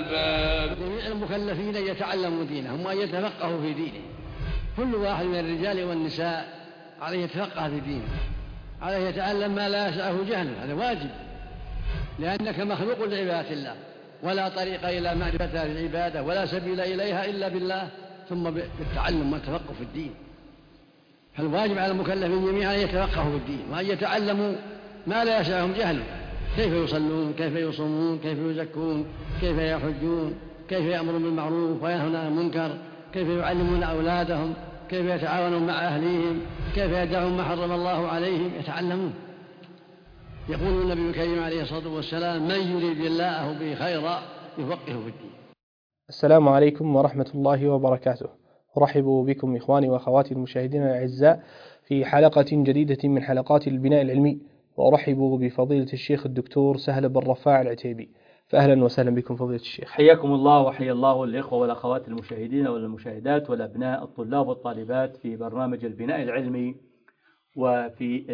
الألباب. جميع المكلفين يتعلموا دينهم وأن يتفقهوا في دينه. كل واحد من الرجال والنساء عليه يتفقه في دينه، عليه يتعلم ما لا يسعه جهله، هذا واجب، لأنك مخلوق لعبادة الله، ولا طريق إلى معرفتها في العبادة ولا سبيل إليها إلا بالله، ثم بالتعلم والتفقه في الدين. فالواجب على المكلفين جميعا أن يتفقهوا في الدين وأن يتعلموا ما لا يسعهم جهله، كيف يصلون، كيف يصومون، كيف يزكون، كيف يحجون، كيف يأمرون بالمعروف وينهون عن المنكر، كيف يعلمون أولادهم، كيف يتعاونون مع أهليهم، كيف يدعون ما حرم الله عليهم، يتعلمون. يقول النبي الكريم عليه الصلاة والسلام: من يريد الله به خيرا يفقهه في الدين. السلام عليكم ورحمة الله وبركاته. أرحب بكم إخواني وأخواتي المشاهدين الأعزاء في حلقة جديدة من حلقات البناء العلمي، وأرحب بفضيلة الشيخ الدكتور سهل بن رفاع العتيبي. فأهلا وسهلا بكم فضيلة الشيخ. حياكم الله وحيا الله الإخوة والأخوات المشاهدين والمشاهدات والأبناء الطلاب والطالبات في برنامج البناء العلمي وفي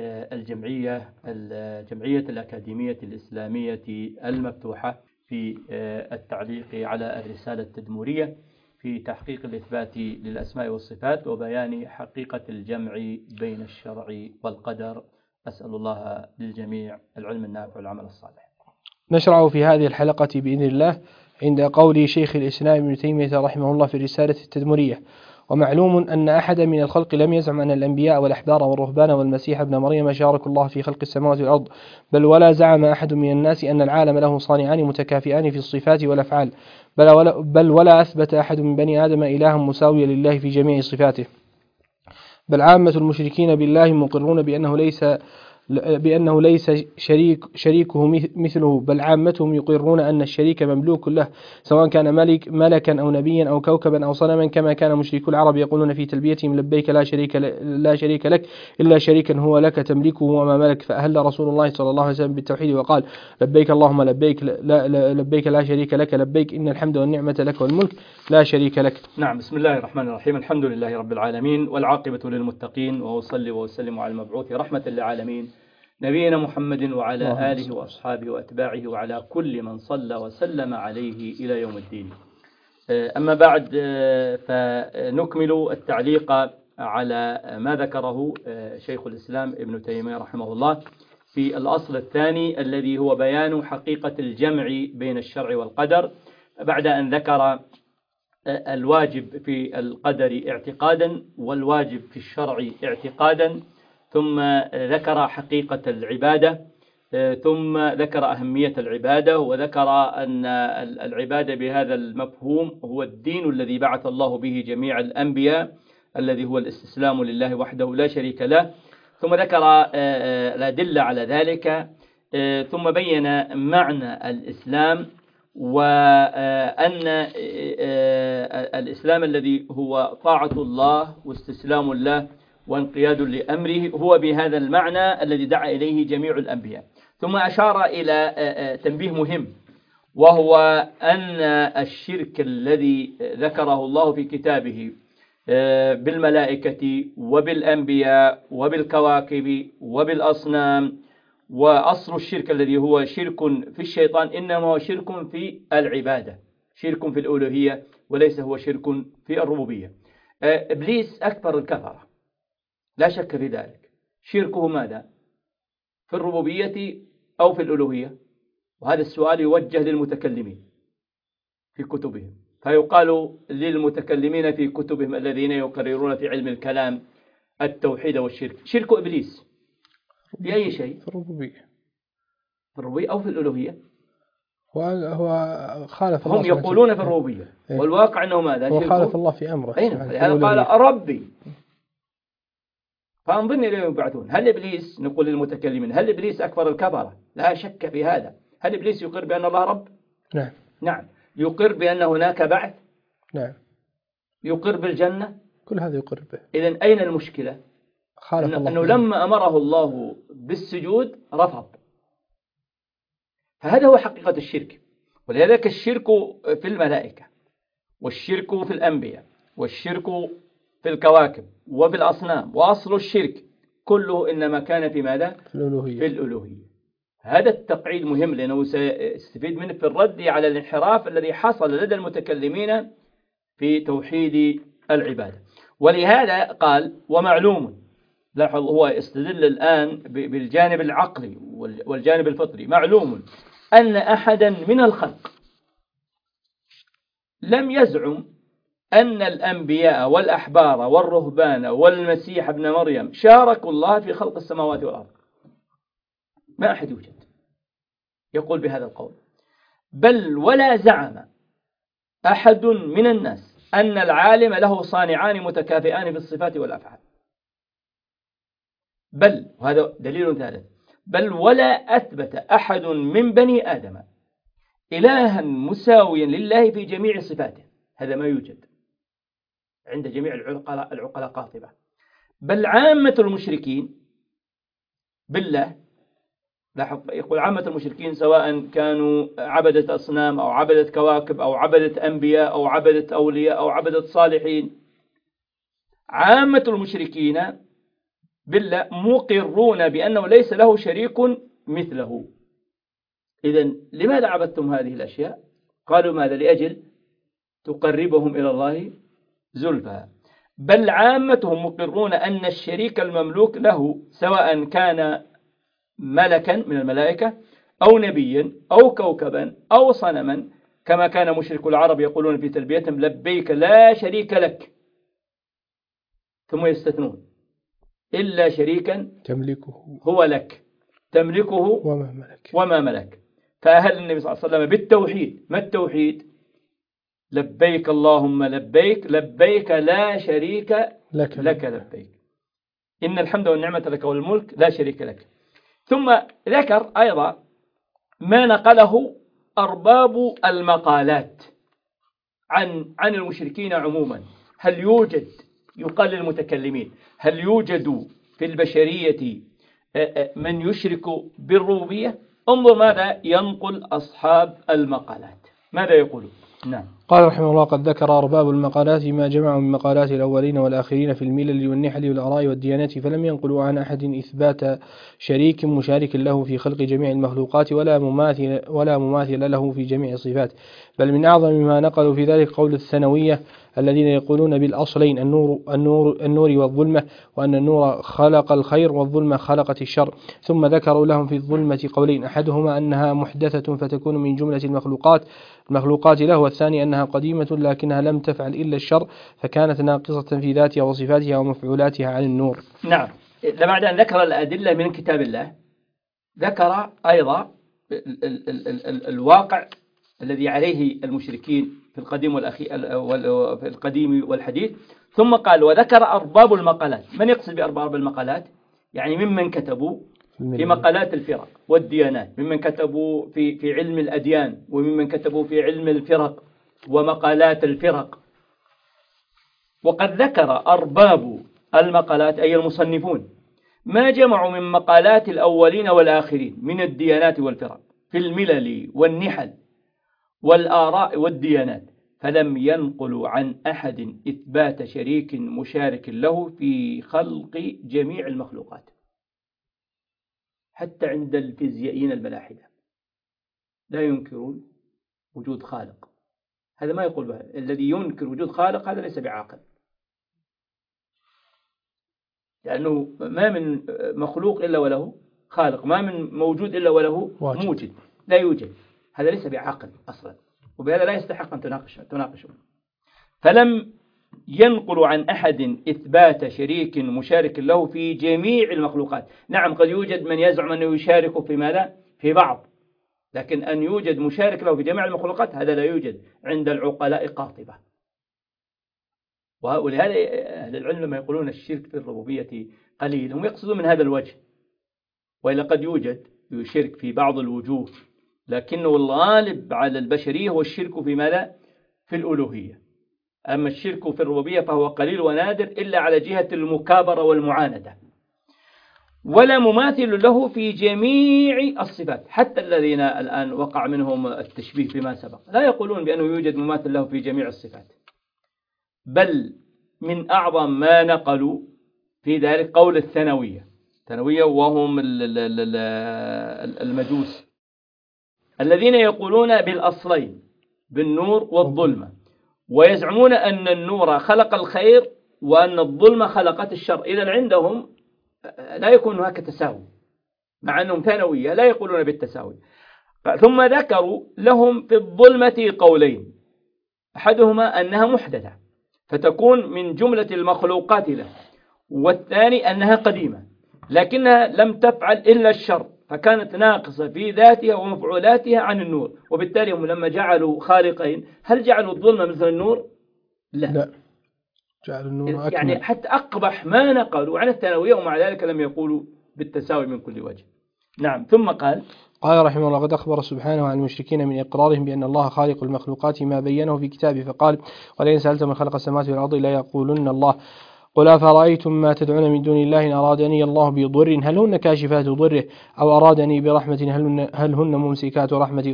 الجمعية الأكاديمية الإسلامية المفتوحة في التعليق على الرسالة التدمورية في تحقيق الإثبات للأسماء والصفات وبيان حقيقة الجمع بين الشرع والقدر. أسأل الله للجميع العلم النافع والعمل الصالح. نشرع في هذه الحلقة بإذن الله عند قول شيخ الإسلام ابن تيمية رحمه الله في الرسالة التدمرية: ومعلوم أن أحدا من الخلق لم يزعم أن الأنبياء والأحبار والرهبان والمسيح ابن مريم شاركوا الله في خلق السماوات والأرض، بل ولا زعم أحد من الناس أن العالم له صانعان متكافئان في الصفات والأفعال، بل ولا أثبت أحد من بني آدم إلها مساويا لله في جميع صفاته، بل عامة المشركين بالله مقرون بأنه ليس شريكه مثله، بل عامتهم يقرون أن الشريك مملوك له، سواء كان ملكا أو نبيا أو كوكبا أو صنما، كما كان مشركو العرب يقولون في تلبيتهم: لبيك لا شريك لك إلا شريكا هو لك تملكه وما ملك. فأهل رسول الله صلى الله عليه وسلم بالتوحيد وقال: لبيك اللهم لبيك، لبيك لا شريك لك لبيك، إن الحمد والنعمة لك والملك لا شريك لك. نعم، بسم الله الرحمن الرحيم. الحمد لله رب العالمين والعاقبة للمتقين، وأصلي وأسلم على المبعوث رحمة للعالمين نبينا محمد وعلى آله وأصحابه وأتباعه وعلى كل من صلى وسلم عليه إلى يوم الدين. أما بعد، فنكمل التعليق على ما ذكره شيخ الإسلام ابن تيمية رحمه الله في الأصل الثاني الذي هو بيان حقيقة الجمع بين الشرع والقدر، بعد أن ذكر الواجب في القدر اعتقادا والواجب في الشرع اعتقادا، ثم ذكر حقيقة العبادة، ثم ذكر أهمية العبادة، وذكر أن العبادة بهذا المفهوم هو الدين الذي بعث الله به جميع الأنبياء، الذي هو الاستسلام لله وحده لا شريك له، ثم ذكر الأدلة على ذلك، ثم بين معنى الإسلام، وأن الإسلام الذي هو طاعة الله واستسلام الله وانقياد لأمره هو بهذا المعنى الذي دعا إليه جميع الأنبياء. ثم أشار إلى تنبيه مهم، وهو أن الشرك الذي ذكره الله في كتابه بالملائكة وبالأنبياء وبالكواكب وبالأصنام، وأصل الشرك الذي هو شرك في الشيطان إنما هو شرك في العبادة، شرك في الألوهية، وليس هو شرك في الربوبية. إبليس أكبر الكفرة لا شك في ذلك. شركه ماذا؟ في الربوبية أو في الألوهية؟ وهذا السؤال يوجه للمتكلمين في كتبهم، فيقال للمتكلمين في كتبهم الذين يقررون في علم الكلام التوحيد والشرك: شرك إبليس في أي شيء؟ في الربوبية. في الربوبية أو في الألوهية؟ هو خالف الله. هم يقولون في الربوبية، والواقع أنه ماذا؟ هو خالف الله في أمره. لهذا قال ربي، فانظرني إليه يبعثون. هل إبليس، نقول للمتكلمين، هل إبليس أكبر الكفرة؟ لا شك في هذا. هل إبليس يقر بأن الله رب؟ نعم. نعم. يقر بأن هناك بعث؟ نعم. يقر بالجنة؟ كل هذا يقر به. إذن أين المشكلة؟ أنه لما أمره الله بالسجود رفض. فهذا هو حقيقة الشرك. ولذلك الشرك في الملائكة، والشرك في الأنبياء، والشرك في الكواكب وفي الأصنام، وأصل الشرك كله إنما كان في ماذا؟ في الألوهية. في الألوهية. هذا التقعيد مهم لأنه سيستفيد منه في الرد على الانحراف الذي حصل لدى المتكلمين في توحيد العبادة. ولهذا قال ومعلوم، لاحظ هو يستدل الآن بالجانب العقلي والجانب الفطري. معلوم أن أحدا من الخلق لم يزعم أن الأنبياء والأحبار والرهبان والمسيح ابن مريم شاركوا الله في خلق السماوات والأرض. ما أحد يوجد يقول بهذا القول. بل ولا زعم أحد من الناس أن العالم له صانعان متكافئان في الصفات والأفعال. بل وهذا دليل ثالث، بل ولا أثبت أحد من بني آدم إلها مساويا لله في جميع صفاته. هذا ما يوجد عند جميع العقلاء قاطبة. بل عامة المشركين بالله، يقول عامة المشركين سواء كانوا عبدة أصنام أو عبدة كواكب أو عبدة أنبياء أو عبدة أولياء أو عبدة صالحين، عامة المشركين بالله مقرون بأنه ليس له شريك مثله. إذن لماذا عبدتم هذه الأشياء؟ قالوا ماذا؟ لأجل تقربهم إلى الله زلفى. بل عامتهم مقرون أن الشريك المملوك له سواء كان ملكا من الملائكة أو نبيا أو كوكبا أو صنما، كما كان مشرك العرب يقولون في تلبيتهم لبيك لا شريك لك، ثم يستثنون إلا شريكا تملكه هو لك تملكه وما ملك. فأهل النبي صلى الله عليه وسلم بالتوحيد. ما التوحيد؟ لبيك اللهم لبيك لبيك لا شريك لك لبيك إن الحمد والنعمة لك والملك لا شريك لك. ثم ذكر أيضا ما نقله أرباب المقالات عن المشركين عموما. هل يوجد، يقال للمتكلمين، هل يوجد في البشرية من يشرك بالربوبية؟ انظر ماذا ينقل أصحاب المقالات، ماذا يقولون. نعم. قال رحمه الله قد ذكر أرباب المقالات ما جمعوا من مقالات الأولين والآخرين في الملل والنحل والآراء والديانات، فلم ينقلوا عن أحد إثبات شريك مشارك له في خلق جميع المخلوقات ولا مماثل له في جميع الصفات. بل من أعظم ما نقلوا في ذلك قول الثانوية الذين يقولون بالأصلين النور والظلمة، وأن النور خلق الخير والظلمة خلقت الشر. ثم ذكروا لهم في الظلمة قولين، أحدهما أنها محدثة فتكون من جملة المخلوقات له، والثاني أنها قديمة لكنها لم تفعل إلا الشر فكانت ناقصة في ذاتها وصفاتها ومفعولاتها عن النور. نعم. بعد أن ذكر الأدلة من كتاب الله ذكر أيضا الواقع الذي عليه المشركين في القديم والحديث. ثم قال وذكر أرباب المقالات. من يقصد بأرباب المقالات؟ يعني ممن كتبوا في مقالات الفرق والديانات، ممن كتبوا في علم الأديان، وممن كتبوا في علم الفرق ومقالات الفرق. وقد ذكر أرباب المقالات أي المصنفون ما جمعوا من مقالات الأولين والآخرين من الديانات والفرق في الملل والنحل والآراء والديانات، فلم ينقلوا عن أحد إثبات شريك مشارك له في خلق جميع المخلوقات. حتى عند الفيزيائيين الملاحدة لا ينكرون وجود خالق. هذا ما يقول بها. الذي ينكر وجود خالق هذا ليس بعاقل، لأنه ما من مخلوق إلا وله خالق، ما من موجود إلا وله موجد، لا يوجد. هذا ليس بعاقل أصلا، وبهذا لا يستحق أن تناقشه. فلم ينقل عن أحد إثبات شريك مشارك له في جميع المخلوقات. نعم قد يوجد من يزعم أنه يشارك في ماذا؟ في بعض، لكن أن يوجد مشارك له في جميع المخلوقات هذا لا يوجد عند العقلاء قاطبة. ولهذا أهل العلم لما يقولون الشرك في الربوبية قليل هم يقصدون من هذا الوجه، وإلا قد يوجد شرك في بعض الوجوه، لكنه الغالب على البشرية هو الشرك في ماذا؟ في الألوهية. أما الشرك في الربوبية فهو قليل ونادر إلا على جهة المكابرة والمعاندة، ولا مماثل له في جميع الصفات. حتى الذين الآن وقع منهم التشبيه بما سبق لا يقولون بأنه يوجد مماثل له في جميع الصفات. بل من أعظم ما نقلوا في ذلك قول الثانوية الثانوية وهم المجوس الذين يقولون بالأصلين بالنور والظلمة، ويزعمون أن النور خلق الخير وأن الظلمة خلقت الشر. إذن عندهم لا يكون هناك تساوي، مع أنهم ثانوية لا يقولون بالتساوي. ثم ذكروا لهم في الظلمة قولين، أحدهما أنها محدثة فتكون من جملة المخلوقات له، والثاني أنها قديمة لكنها لم تفعل إلا الشر فكانت ناقصة في ذاتها ومفعولاتها عن النور، وبالتالي هم لما جعلوا خالقين هل جعلوا الظلمة مثل النور؟ لا. جعلوا النور أكمل. يعني حتى أقبح ما نقلوا عن الثانوية ومع ذلك لم يقولوا بالتساوي من كل وجه. نعم. ثم قال رحمه الله: قد أخبر سبحانه عن المشركين من إقرارهم بأن الله خالق المخلوقات ما بينه في كتابه، فقال: ولئن سألت من خلق السماوات والأرض لا يقولن الله. قل أفرأيتم ما تدعون من دون الله إن أرادني الله بضر هل هن كاشفات ضره أو أرادني برحمة هل هن ممسكات رحمتي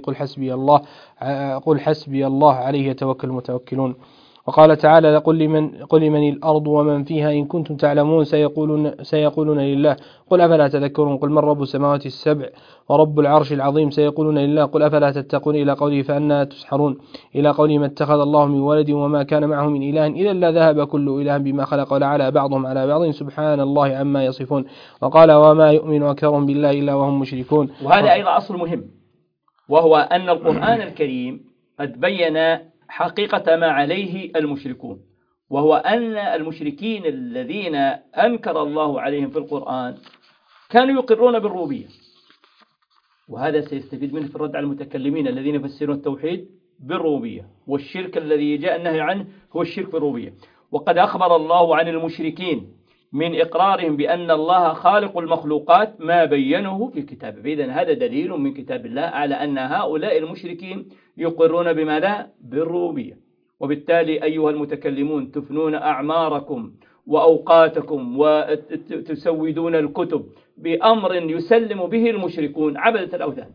قل حسبي الله عليه يتوكل المتوكلون. وقال تعالى: قل لمن الأرض ومن فيها إن كنتم تعلمون سيقولون لله قل أفلا تذكرون. قل من رب السماوات السبع ورب العرش العظيم سيقولون لله قل أفلا تتقون. إلى قوله فأنا تسحرون، إلى قوله ما اتخذ الله من ولد وما كان معه من إله إذا لذهب كل إله بما خلق ولعلى بعضهم على بعض سبحان الله عما يصفون. وقال: وما يؤمن أكثرهم بالله إلا وهم مشركون. وهذا أيضا أصل مهم، وهو أن القرآن الكريم قد بين حقيقة ما عليه المشركون، وهو أن المشركين الذين أنكر الله عليهم في القرآن كانوا يقرون بالربوبية، وهذا سيستفيد منه في الرد على المتكلمين الذين يفسرون التوحيد بالربوبية، والشرك الذي جاء النهي عنه هو الشرك بالربوبية. وقد أخبر الله عن المشركين من إقرارهم بأن الله خالق المخلوقات ما بينه في كتابه، فإذن هذا دليل من كتاب الله على أن هؤلاء المشركين يقرون بماذا؟ بالربوبية. وبالتالي أيها المتكلمون تفنون أعماركم وأوقاتكم وتسودون الكتب بأمر يسلم به المشركون عبدة الأوثان،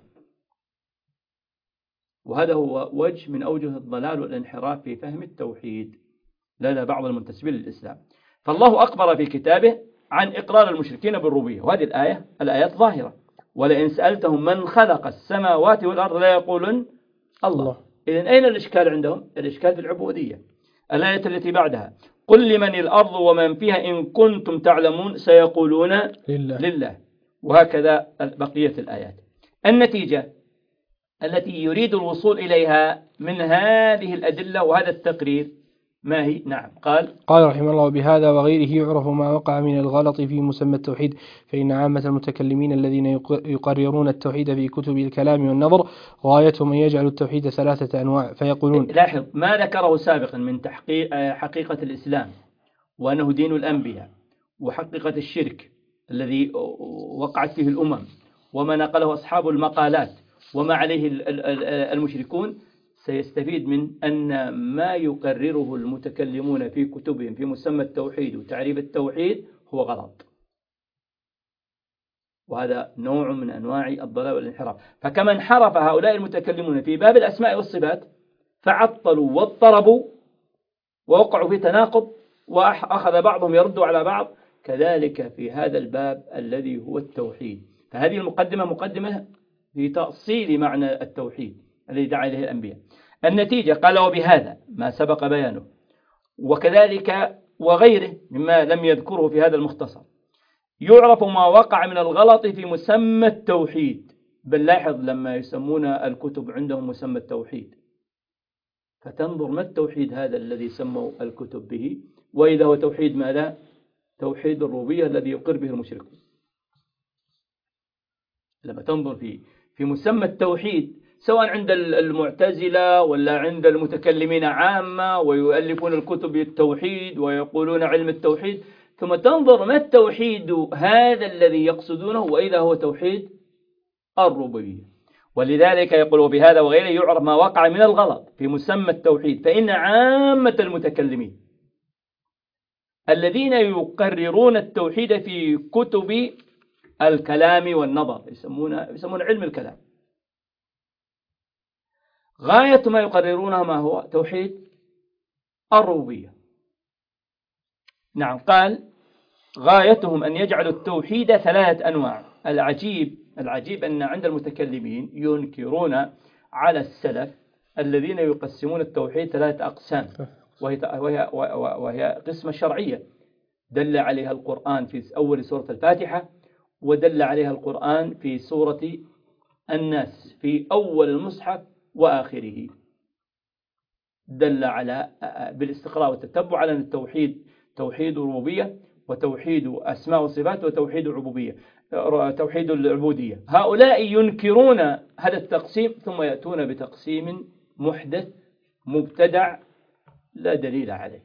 وهذا هو وجه من أوجه الضلال والانحراف في فهم التوحيد لدى بعض المنتسبين للإسلام. فالله أخبر في كتابه عن إقرار المشركين بالربوبية، وهذه الآيات ظاهرة: ولئن سألتهم من خلق السماوات والأرض لا يقولون الله. إذن أين الإشكال عندهم؟ الإشكال في العبودية. الآية التي بعدها: قل لمن الأرض ومن فيها إن كنتم تعلمون سيقولون لله. وهكذا بقية الآيات. النتيجة التي يريد الوصول إليها من هذه الأدلة وهذا التقرير ما هي؟ نعم. قال رحمه الله: بهذا وغيره يعرف ما وقع من الغلط في مسمى التوحيد، فإن عامة المتكلمين الذين يقررون التوحيد في كتب الكلام والنظر غايتهم أن يجعلوا التوحيد 3 أنواع، فيقولون: لاحظ ما ذكره سابقا من حقيقة الإسلام وأنه دين الأنبياء، وحقيقة الشرك الذي وقعت فيه الأمم وما نقله أصحاب المقالات وما عليه المشركون، سيستفيد من أن ما يقرره المتكلمون في كتبهم في مسمى التوحيد وتعريف التوحيد هو غلط، وهذا نوع من أنواع الضلال والانحراف. فكما انحرف هؤلاء المتكلمون في باب الأسماء والصفات فعطلوا واضطربوا ووقعوا في تناقض وأخذ بعضهم يرد على بعض، كذلك في هذا الباب الذي هو التوحيد. فهذه المقدمة مقدمة في تأصيل معنى التوحيد الذي دعا إليه الأنبياء. النتيجة قال: وبهذا ما سبق بيانه وكذلك وغيره مما لم يذكره في هذا المختصر يعرف ما وقع من الغلط في مسمى التوحيد. بل لاحظ لما يسمون الكتب عندهم مسمى التوحيد فتنظر ما التوحيد هذا الذي سموا الكتب به، وإذا هو توحيد ماذا؟ توحيد الربوبية الذي يقر به المشركون. لما تنظر في مسمى التوحيد سواء عند المعتزلة ولا عند المتكلمين عامة ويؤلفون الكتب بالتوحيد ويقولون علم التوحيد، ثم تنظر ما التوحيد هذا الذي يقصدونه، وإذا هو توحيد الربوبية. ولذلك يقول: بهذا وغيره يعرف ما وقع من الغلط في مسمى التوحيد، فإن عامة المتكلمين الذين يقررون التوحيد في كتب الكلام والنظر يسمون علم الكلام غاية ما يقررونها ما هو توحيد الربوبية. نعم. قال: غايتهم أن يجعلوا التوحيد 3 أنواع. العجيب أن عند المتكلمين ينكرون على السلف الذين يقسمون التوحيد 3 أقسام، وهي قسمة شرعية دل عليها القرآن في أول سورة الفاتحة، ودل عليها القرآن في سورة الناس في أول المصحف وآخره، دل على بالاستقراء والتتبع على أن التوحيد توحيد ربوبية، وتوحيد أسماء وصفات، وتوحيد العبودية، توحيد العبودية. هؤلاء ينكرون هذا التقسيم ثم يأتون بتقسيم محدث مبتدع لا دليل عليه.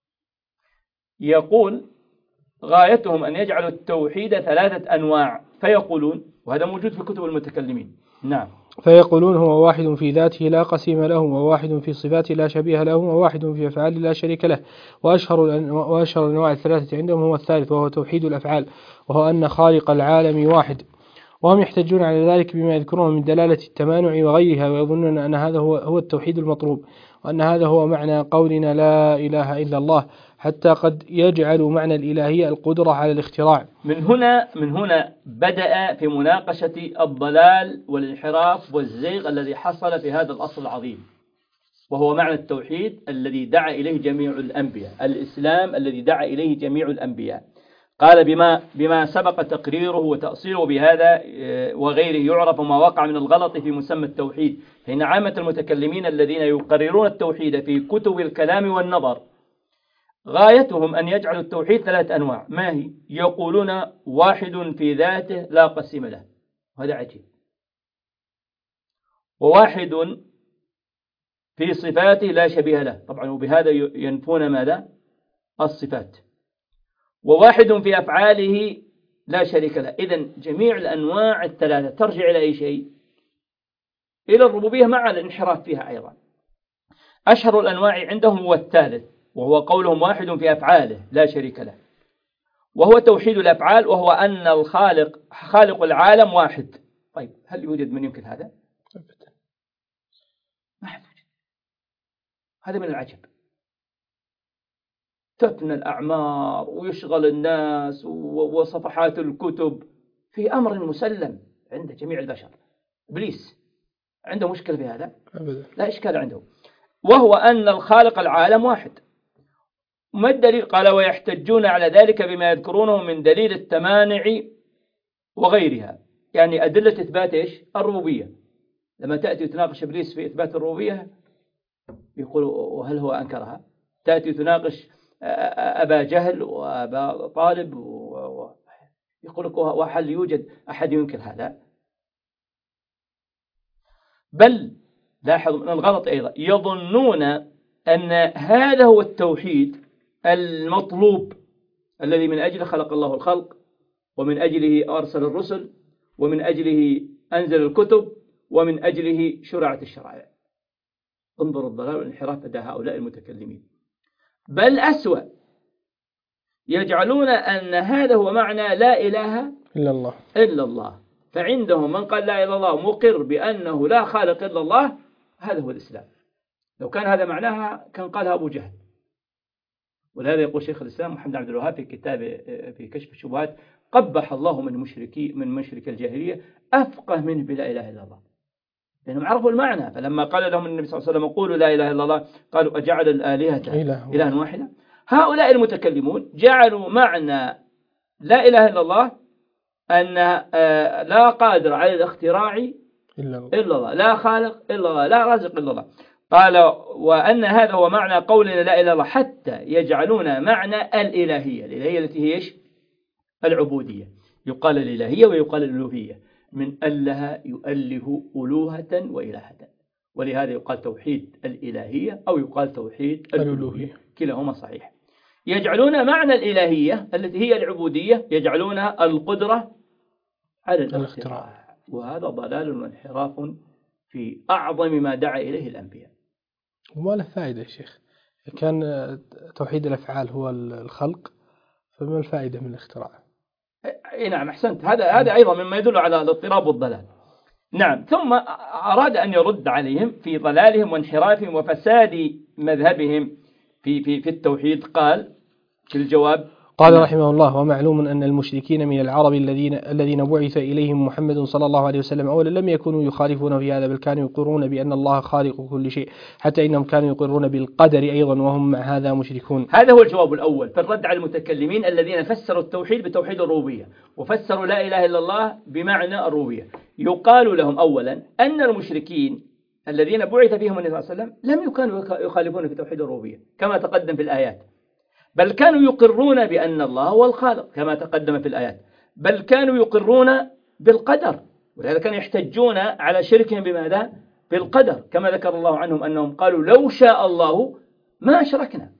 يقول غايتهم أن يجعلوا التوحيد 3 أنواع، فيقولون، وهذا موجود في كتب المتكلمين. نعم. فيقولون هو واحد في ذاته لا قسيم له، وواحد في صفاته لا شبيه له، وواحد في أفعاله لا شريك له. وأشهر الأنواع 3 عندهم هو الثالث، وهو توحيد الأفعال، وهو أن خالق العالم واحد. وهم يحتجون على ذلك بما يذكرون من دلالة التمانع وغيرها، ويظنون أن هذا هو التوحيد المطلوب، وأن هذا هو معنى قولنا لا إله إلا الله، حتى قد يجعل معنى الإلهية القدرة على الاختراع. من هنا بدأ في مناقشة الضلال والانحراف والزيغ الذي حصل في هذا الأصل العظيم، وهو معنى التوحيد الذي دعا إليه جميع الأنبياء، الإسلام الذي دعا إليه جميع الأنبياء. قال بما سبق تقريره وتأصيله بهذا وغيره يعرف ما وقع من الغلط في مسمى التوحيد، فإن عامة المتكلمين الذين يقررون التوحيد في كتب الكلام والنظر غايتهم أن يجعلوا التوحيد 3 أنواع. ما هي؟ يقولون واحد في ذاته لا قسيم له، هذا عجيب، وواحد في صفاته لا شبيه له، طبعا وبهذا ينفون ماذا؟ الصفات. وواحد في أفعاله لا شريك له. إذن جميع الأنواع 3 ترجع إلى أي شيء؟ إلى الربوبية مع الانحراف فيها أيضا. أشهر الأنواع عندهم هو الثالث، وهو قولهم واحد في أفعاله لا شريك له، وهو توحيد الأفعال، وهو أن الخالق خالق العالم واحد. طيب هل يوجد من يمكن هذا؟ ما يوجد. هذا من العجب. تفنى الأعمار ويشغل الناس وصفحات الكتب في أمر مسلم عند جميع البشر. إبليس عنده مشكلة في هذا؟ لا إشكال عنده، وهو أن الخالق العالم واحد. ما الدليل؟ قال ويحتجون على ذلك بما يذكرونه من دليل التمانع وغيرها، يعني أدلة إثبات إيش؟ الربوبية. لما تأتي تناقش إبليس في إثبات الربوبية يقول وهل هو أنكرها؟ تأتي تناقش أبا جهل وأبا طالب يقول لك وهل يوجد أحد ينكر هذا؟ بل لاحظ من الغلط أيضا يظنون أن هذا هو التوحيد المطلوب الذي من أجله خلق الله الخلق، ومن أجله أرسل الرسل، ومن أجله أنزل الكتب، ومن أجله شرعت الشرائع. انظر الضلال والانحراف لدى هؤلاء المتكلمين. بل أسوأ، يجعلون أن هذا هو معنى لا إله إلا الله. فعندهم من قال لا إله إلا الله مقر بأنه لا خالق إلا الله، هذا هو الإسلام. لو كان هذا معناها كان قالها أبو جهل. ولهذا يقول شيخ الإسلام محمد عبد الوهاب في كتابه في كشف الشبهات قبح الله من مشرك الجاهلية أفقه منه بلا إله إلا الله، لأنهم عرفوا المعنى. فلما قال لهم النبي صلى الله عليه وسلم قولوا لا إله إلا الله قالوا أجعل الآلهة إلها واحدا. هؤلاء المتكلمون جعلوا معنى لا إله إلا الله أن لا قادر على الاختراع إلا الله، لا خالق إلا الله، لا رازق إلا الله. قال وأن هذا هو معنى قولنا لا إله إلا الله، حتى يجعلون معنى الإلهية التي هي إيش؟ العبودية. يقال الإلهية ويقال الألوهية، من أله يؤله ألوهة وإلهة، ولهذا يقال توحيد الإلهية أو يقال توحيد الألوهية، كلاهما صحيح. يجعلون معنى الإلهية التي هي العبودية يجعلونها القدرة على الاختراع، وهذا ضلال وانحراف في أعظم ما دعا إليه الأنبياء. وما له فائدة يا شيخ، كان توحيد الأفعال هو الخلق، فما الفائدة من الاختراع؟ نعم أحسنت، هذا أيضا مما يدل على الاضطراب والضلال. نعم. ثم أراد أن يرد عليهم في ضلالهم وانحرافهم وفساد مذهبهم في التوحيد. قال في الجواب قال رحمه الله: ومعلوم أن المشركين من العرب الذين بعث إليهم محمد صلى الله عليه وسلم أولا لم يكونوا يخالفون في هذا، بل كانوا يقرون بأن الله خالق كل شيء، حتى إنهم كانوا يقرون بالقدر أيضا وهم مع هذا مشركون. هذا هو الجواب الأول في الرد على المتكلمين الذين فسروا التوحيد بتوحيد الربوبية، وفسروا لا إله إلا الله بمعنى الربوبية. يقال لهم أولا أن المشركين الذين بعث فيهم النبي صلى الله عليه وسلم لم يكونوا يخالفون في توحيد الربوبية كما تقدم في الآيات، بل كانوا يقرون بأن الله هو الخالق كما تقدم في الآيات، بل كانوا يقرون بالقدر، ولهذا كانوا يحتجون على شركهم بماذا؟ بالقدر، كما ذكر الله عنهم أنهم قالوا لو شاء الله ما أشركنا.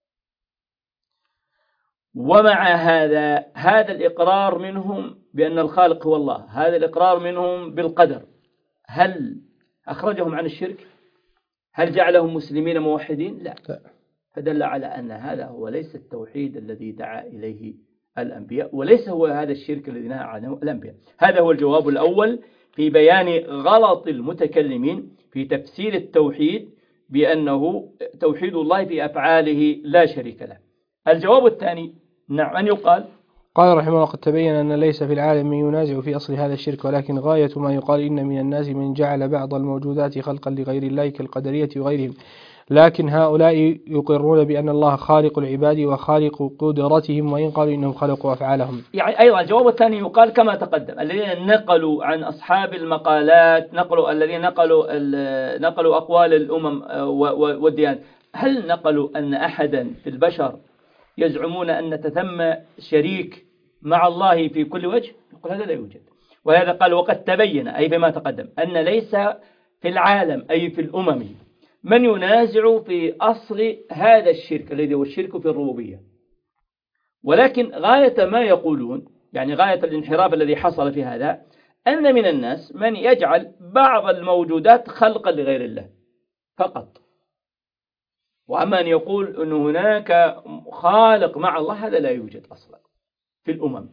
ومع هذا الإقرار منهم بأن الخالق هو الله، هذا الإقرار منهم بالقدر، هل أخرجهم عن الشرك؟ هل جعلهم مسلمين موحدين؟ لا. فدل على أن هذا هو ليس التوحيد الذي دعا إليه الأنبياء، وليس هو هذا الشرك الذي نهى عنه الأنبياء. هذا هو الجواب الأول في بيان غلط المتكلمين في تفسير التوحيد بأنه توحيد الله في أفعاله لا شريك له. الجواب الثاني: نعم، أن يقال. قال رحمه الله: قد تبين أن ليس في العالم من ينازع في أصل هذا الشرك، ولكن غاية ما يقال إن من الناس من جعل بعض الموجودات خلقا لغير الله كالقدرية وغيرهم، لكن هؤلاء يقرون بأن الله خالق العباد وخالق قدرتهم، وإن قالوا إنهم خلقوا أفعالهم. يعني أيضا الجواب الثاني يقال كما تقدم: الذين نقلوا عن أصحاب المقالات، الذين نقلوا أقوال الأمم والديانات، هل نقلوا أن أحدا في البشر يزعمون أن ثم شريك مع الله في كل وجه؟ يقول هذا لا يوجد. وهذا قال: وقد تبين، أي بما تقدم، أن ليس في العالم أي في الأمم من ينازع في أصل هذا الشرك الذي هو الشرك في الربوبية، ولكن غاية ما يقولون، يعني غاية الانحراف الذي حصل في هذا، أن من الناس من يجعل بعض الموجودات خلقا لغير الله فقط، وأما أن يقول أن هناك خالق مع الله هذا لا يوجد أصلا في الأمم.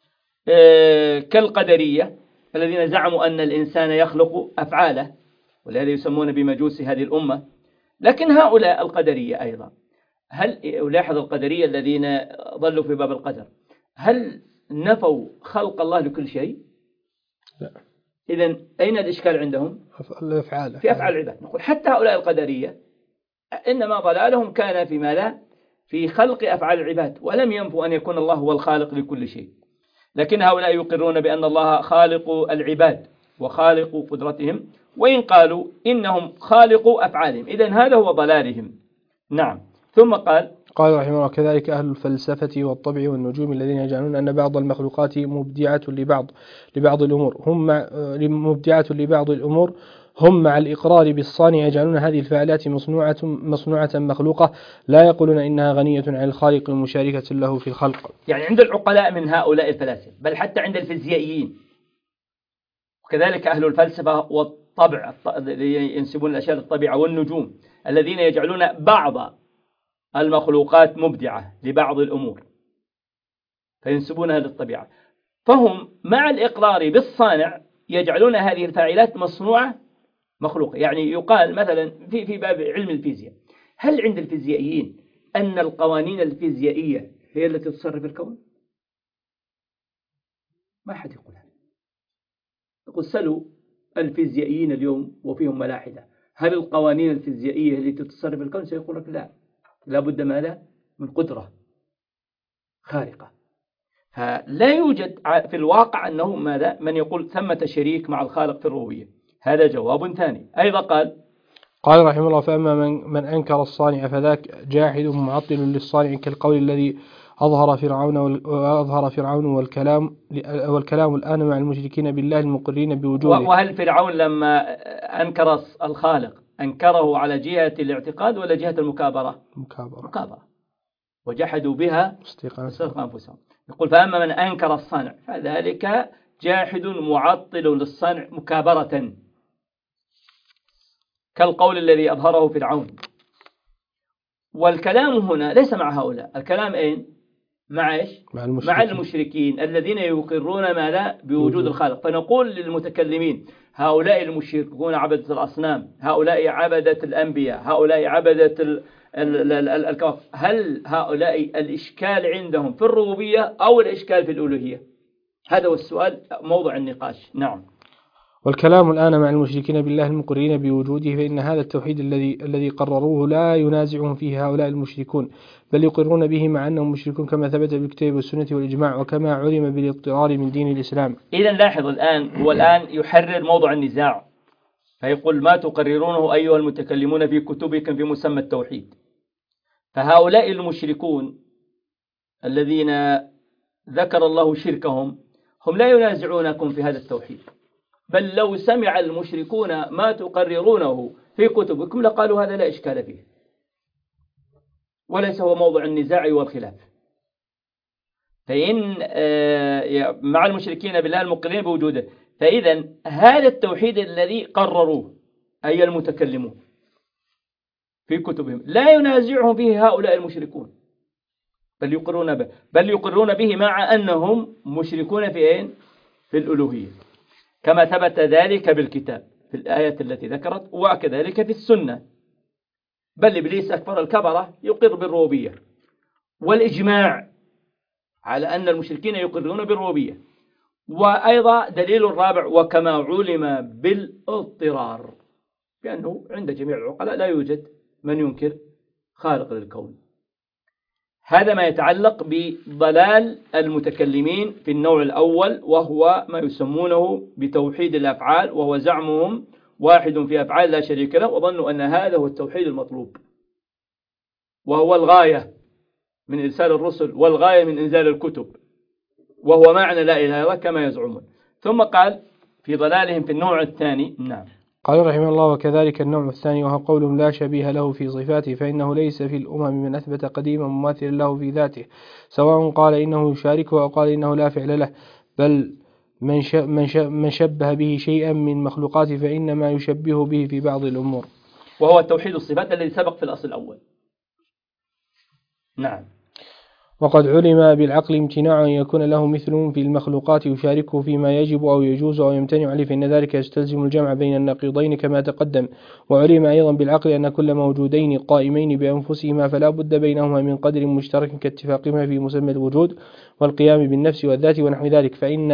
كالقدرية الذين زعموا أن الإنسان يخلق أفعاله، ولهذا يسمون بمجوس هذه الأمة. لكن هؤلاء القدرية أيضا، هل يلاحظ القدرية الذين ظلوا في باب القدر، هل نفوا خلق الله لكل شيء؟ لا. إذن أين الإشكال عندهم؟ في أفعال العباد. نقول حتى هؤلاء القدرية إنما ضلالهم كان في ماذا؟ في خلق أفعال العباد، ولم ينفوا أن يكون الله هو الخالق لكل شيء. لكن هؤلاء يقرون بأن الله خالق العباد وخالق قدرتهم، وإن قالوا إنهم خالقوا أفعالهم، إذن هذا هو ضلالهم. نعم. ثم قال رحمه الله: كذلك أهل الفلسفة والطبع والنجوم الذين يجعلون أن بعض المخلوقات مبدعة لبعض الأمور هم مع الإقرار بالصانع يجعلون هذه الفعالات مصنوعة مخلوقة، لا يقولون إنها غنية عن الخالق المشاركة له في الخلق. يعني عند العقلاء من هؤلاء الفلاسفة، بل حتى عند الفيزيائيين، وكذلك أهل الفلسفة والطبع ينسبون الأشياء للطبيعة والنجوم الذين يجعلون بعض المخلوقات مبدعة لبعض الأمور فينسبونها للطبيعة، فهم مع الإقرار بالصانع يجعلون هذه الفاعلات مصنوعة مخلوقة. يعني يقال مثلا في باب علم الفيزياء، هل عند الفيزيائيين أن القوانين الفيزيائية هي التي تصرف الكون؟ ما حد يقول هذا. يقول سلوا الفيزيائيين اليوم وفيهم ملاحدة، هل القوانين الفيزيائية التي تصرف الكون؟ سيقول لك لا، لابد ماذا؟ من قدرة خارقة. فلا يوجد في الواقع أنه ماذا؟ من يقول ثمة شريك مع الخالق في الربوبية. هذا جواب ثاني. أيضا قال رحمه الله: فأما من أنكر الصانع فذاك جاحد معطل للصانع، كالقول الذي أظهر فرعون والكلام الآن مع المشركين بالله المقرين بوجوده. وهل فرعون لما أنكر الخالق أنكره على جهة الاعتقاد ولا جهة المكابرة؟ مكابرة، وجحدوا بها استيقان أنفسهم. يقول: فأما من أنكر الصانع فذلك جاحد معطل للصانع مكابرة، كالقول الذي أظهره فرعون. والكلام هنا ليس مع هؤلاء، الكلام أين؟ مع إيش؟ مع المشركين الذين يقرون ماذا؟ بوجود الخالق. فنقول للمتكلمين: هؤلاء المشركون عبدة الأصنام، هؤلاء عبدة الأنبياء، هؤلاء عبدة الكواكب، هل هؤلاء الإشكال عندهم في الربوبية أو الإشكال في الألوهية؟ هذا هو السؤال موضوع النقاش. نعم. والكلام الآن مع المشركين بالله المقرين بوجوده، فإن هذا التوحيد الذي قرروه لا ينازعهم فيه هؤلاء المشركون، بل يقرون به مع أنهم مشركون كما ثبت بالكتاب والسنة والإجماع، وكما علم بالاضطرار من دين الإسلام. إذن لاحظ الآن، هو الآن يحرر موضوع النزاع، فيقول ما تقررونه أيها المتكلمون في كتبكم في مسمى التوحيد. فهؤلاء المشركون الذين ذكر الله شركهم هم لا ينازعونكم في هذا التوحيد، بل لو سمع المشركون ما تقررونه في كتبكم لقالوا هذا لا إشكال فيه، وليس هو موضوع النزاع والخلاف. فإن مع المشركين بالله المقرين بوجوده، فإذا هذا التوحيد الذي قرروه أي المتكلمون في كتبهم لا ينازعهم به هؤلاء المشركون، بل يقرون به مع أنهم مشركون في أين؟ في الألوهية، كما ثبت ذلك بالكتاب في الآية التي ذكرت، وكذلك في السنة. بل إبليس أكبر الكبرة يقر بالربوبية، والإجماع على أن المشركين يقرون بالربوبية. وأيضا دليل الرابع وكما علم بالاضطرار، لأنه عند جميع العقلاء لا يوجد من ينكر خالق للكون. هذا ما يتعلق بضلال المتكلمين في النوع الأول، وهو ما يسمونه بتوحيد الأفعال، وهو زعمهم واحد في أفعال لا شريك له، وظنوا أن هذا هو التوحيد المطلوب، وهو الغاية من إرسال الرسل والغاية من إنزال الكتب، وهو معنى لا إله إلا الله كما يزعمون. ثم قال في ضلالهم في النوع الثاني. نعم. قال رحمه الله وكذلك النوع الثاني وهو قولهم لا شبيه له في صفاته، فإنه ليس في الأمم من أثبت قديما مماثلا له في ذاته، سواء قال إنه يشاركه أو قال إنه لا فعل له، بل من شبه به شيئا من مخلوقاته فإنما يشبه به في بعض الأمور، وهو التوحيد الصفات الذي سبق في الأصل الأول. نعم. وقد علم بالعقل امتناع أن يكون له مثل في المخلوقات يشاركه فيما يجب أو يجوز أو يمتنع عليه، فإن ذلك يستلزم الجمع بين النقيضين كما تقدم. وعلم أيضا بالعقل أن كل موجودين قائمين بأنفسهما فلا بد بينهما من قدر مشترك كاتفاقهما في مسمى الوجود والقيام بالنفس والذات ونحو ذلك،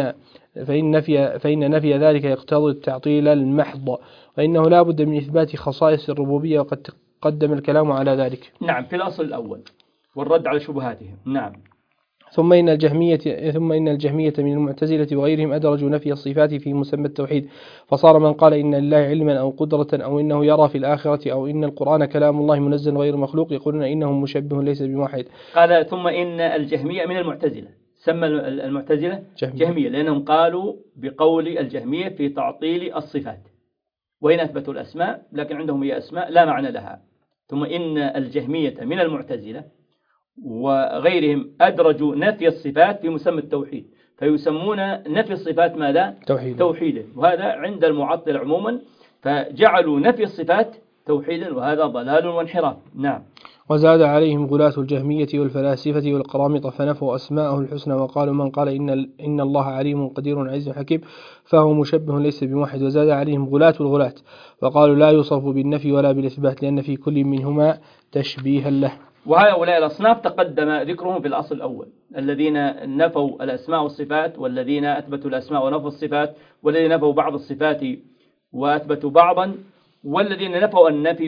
فإن نفي ذلك يقتضي التعطيل المحض، وإنه لا بد من إثبات خصائص الربوبية، وقد تقدم الكلام على ذلك. نعم، في الأصل الأول والرد على شبهاتهم. نعم. ثم إن الجهمية من المعتزلة وغيرهم أدرجوا نفي الصفات في مسمى التوحيد، فصار من قال إن لله علما أو قدرة أو إنه يرى في الآخرة أو إن القرآن كلام الله منزل غير مخلوق يقولون إنه مشبه ليس بموحد. قال ثم إن الجهمية من المعتزلة، سمى المعتزلة جهمية لأنهم قالوا بقول الجهمية في تعطيل الصفات، وإن أثبتوا الأسماء لكن عندهم هي أسماء لا معنى لها. ثم إن الجهمية من المعتزلة وغيرهم أدرجوا نفي الصفات في مسمى التوحيد، فيسمون نفي الصفات ماذا؟ توحيدا، وهذا عند المعطل عموما، فجعلوا نفي الصفات توحيدا، وهذا ضلال وانحراف. نعم. وزاد عليهم غلاة الجهمية والفلاسفة والقرامطة فنفوا أسماءه الحسنى، وقالوا من قال إن الله عليم قدير عزيز حكيم فهو مشبه ليس بموحد. وزاد عليهم غلاة الغلاة وقالوا لا يوصف بالنفي ولا بالإثبات لأن في كل منهما تشبيها له. وهؤلاء الأصناف تقدم ذكرهم في الأصل الأول، الذين نفوا الأسماء والصفات، والذين أثبتوا الأسماء ونفوا الصفات، والذين نفوا بعض الصفات وأثبتوا بعضا، والذين نفوا النفي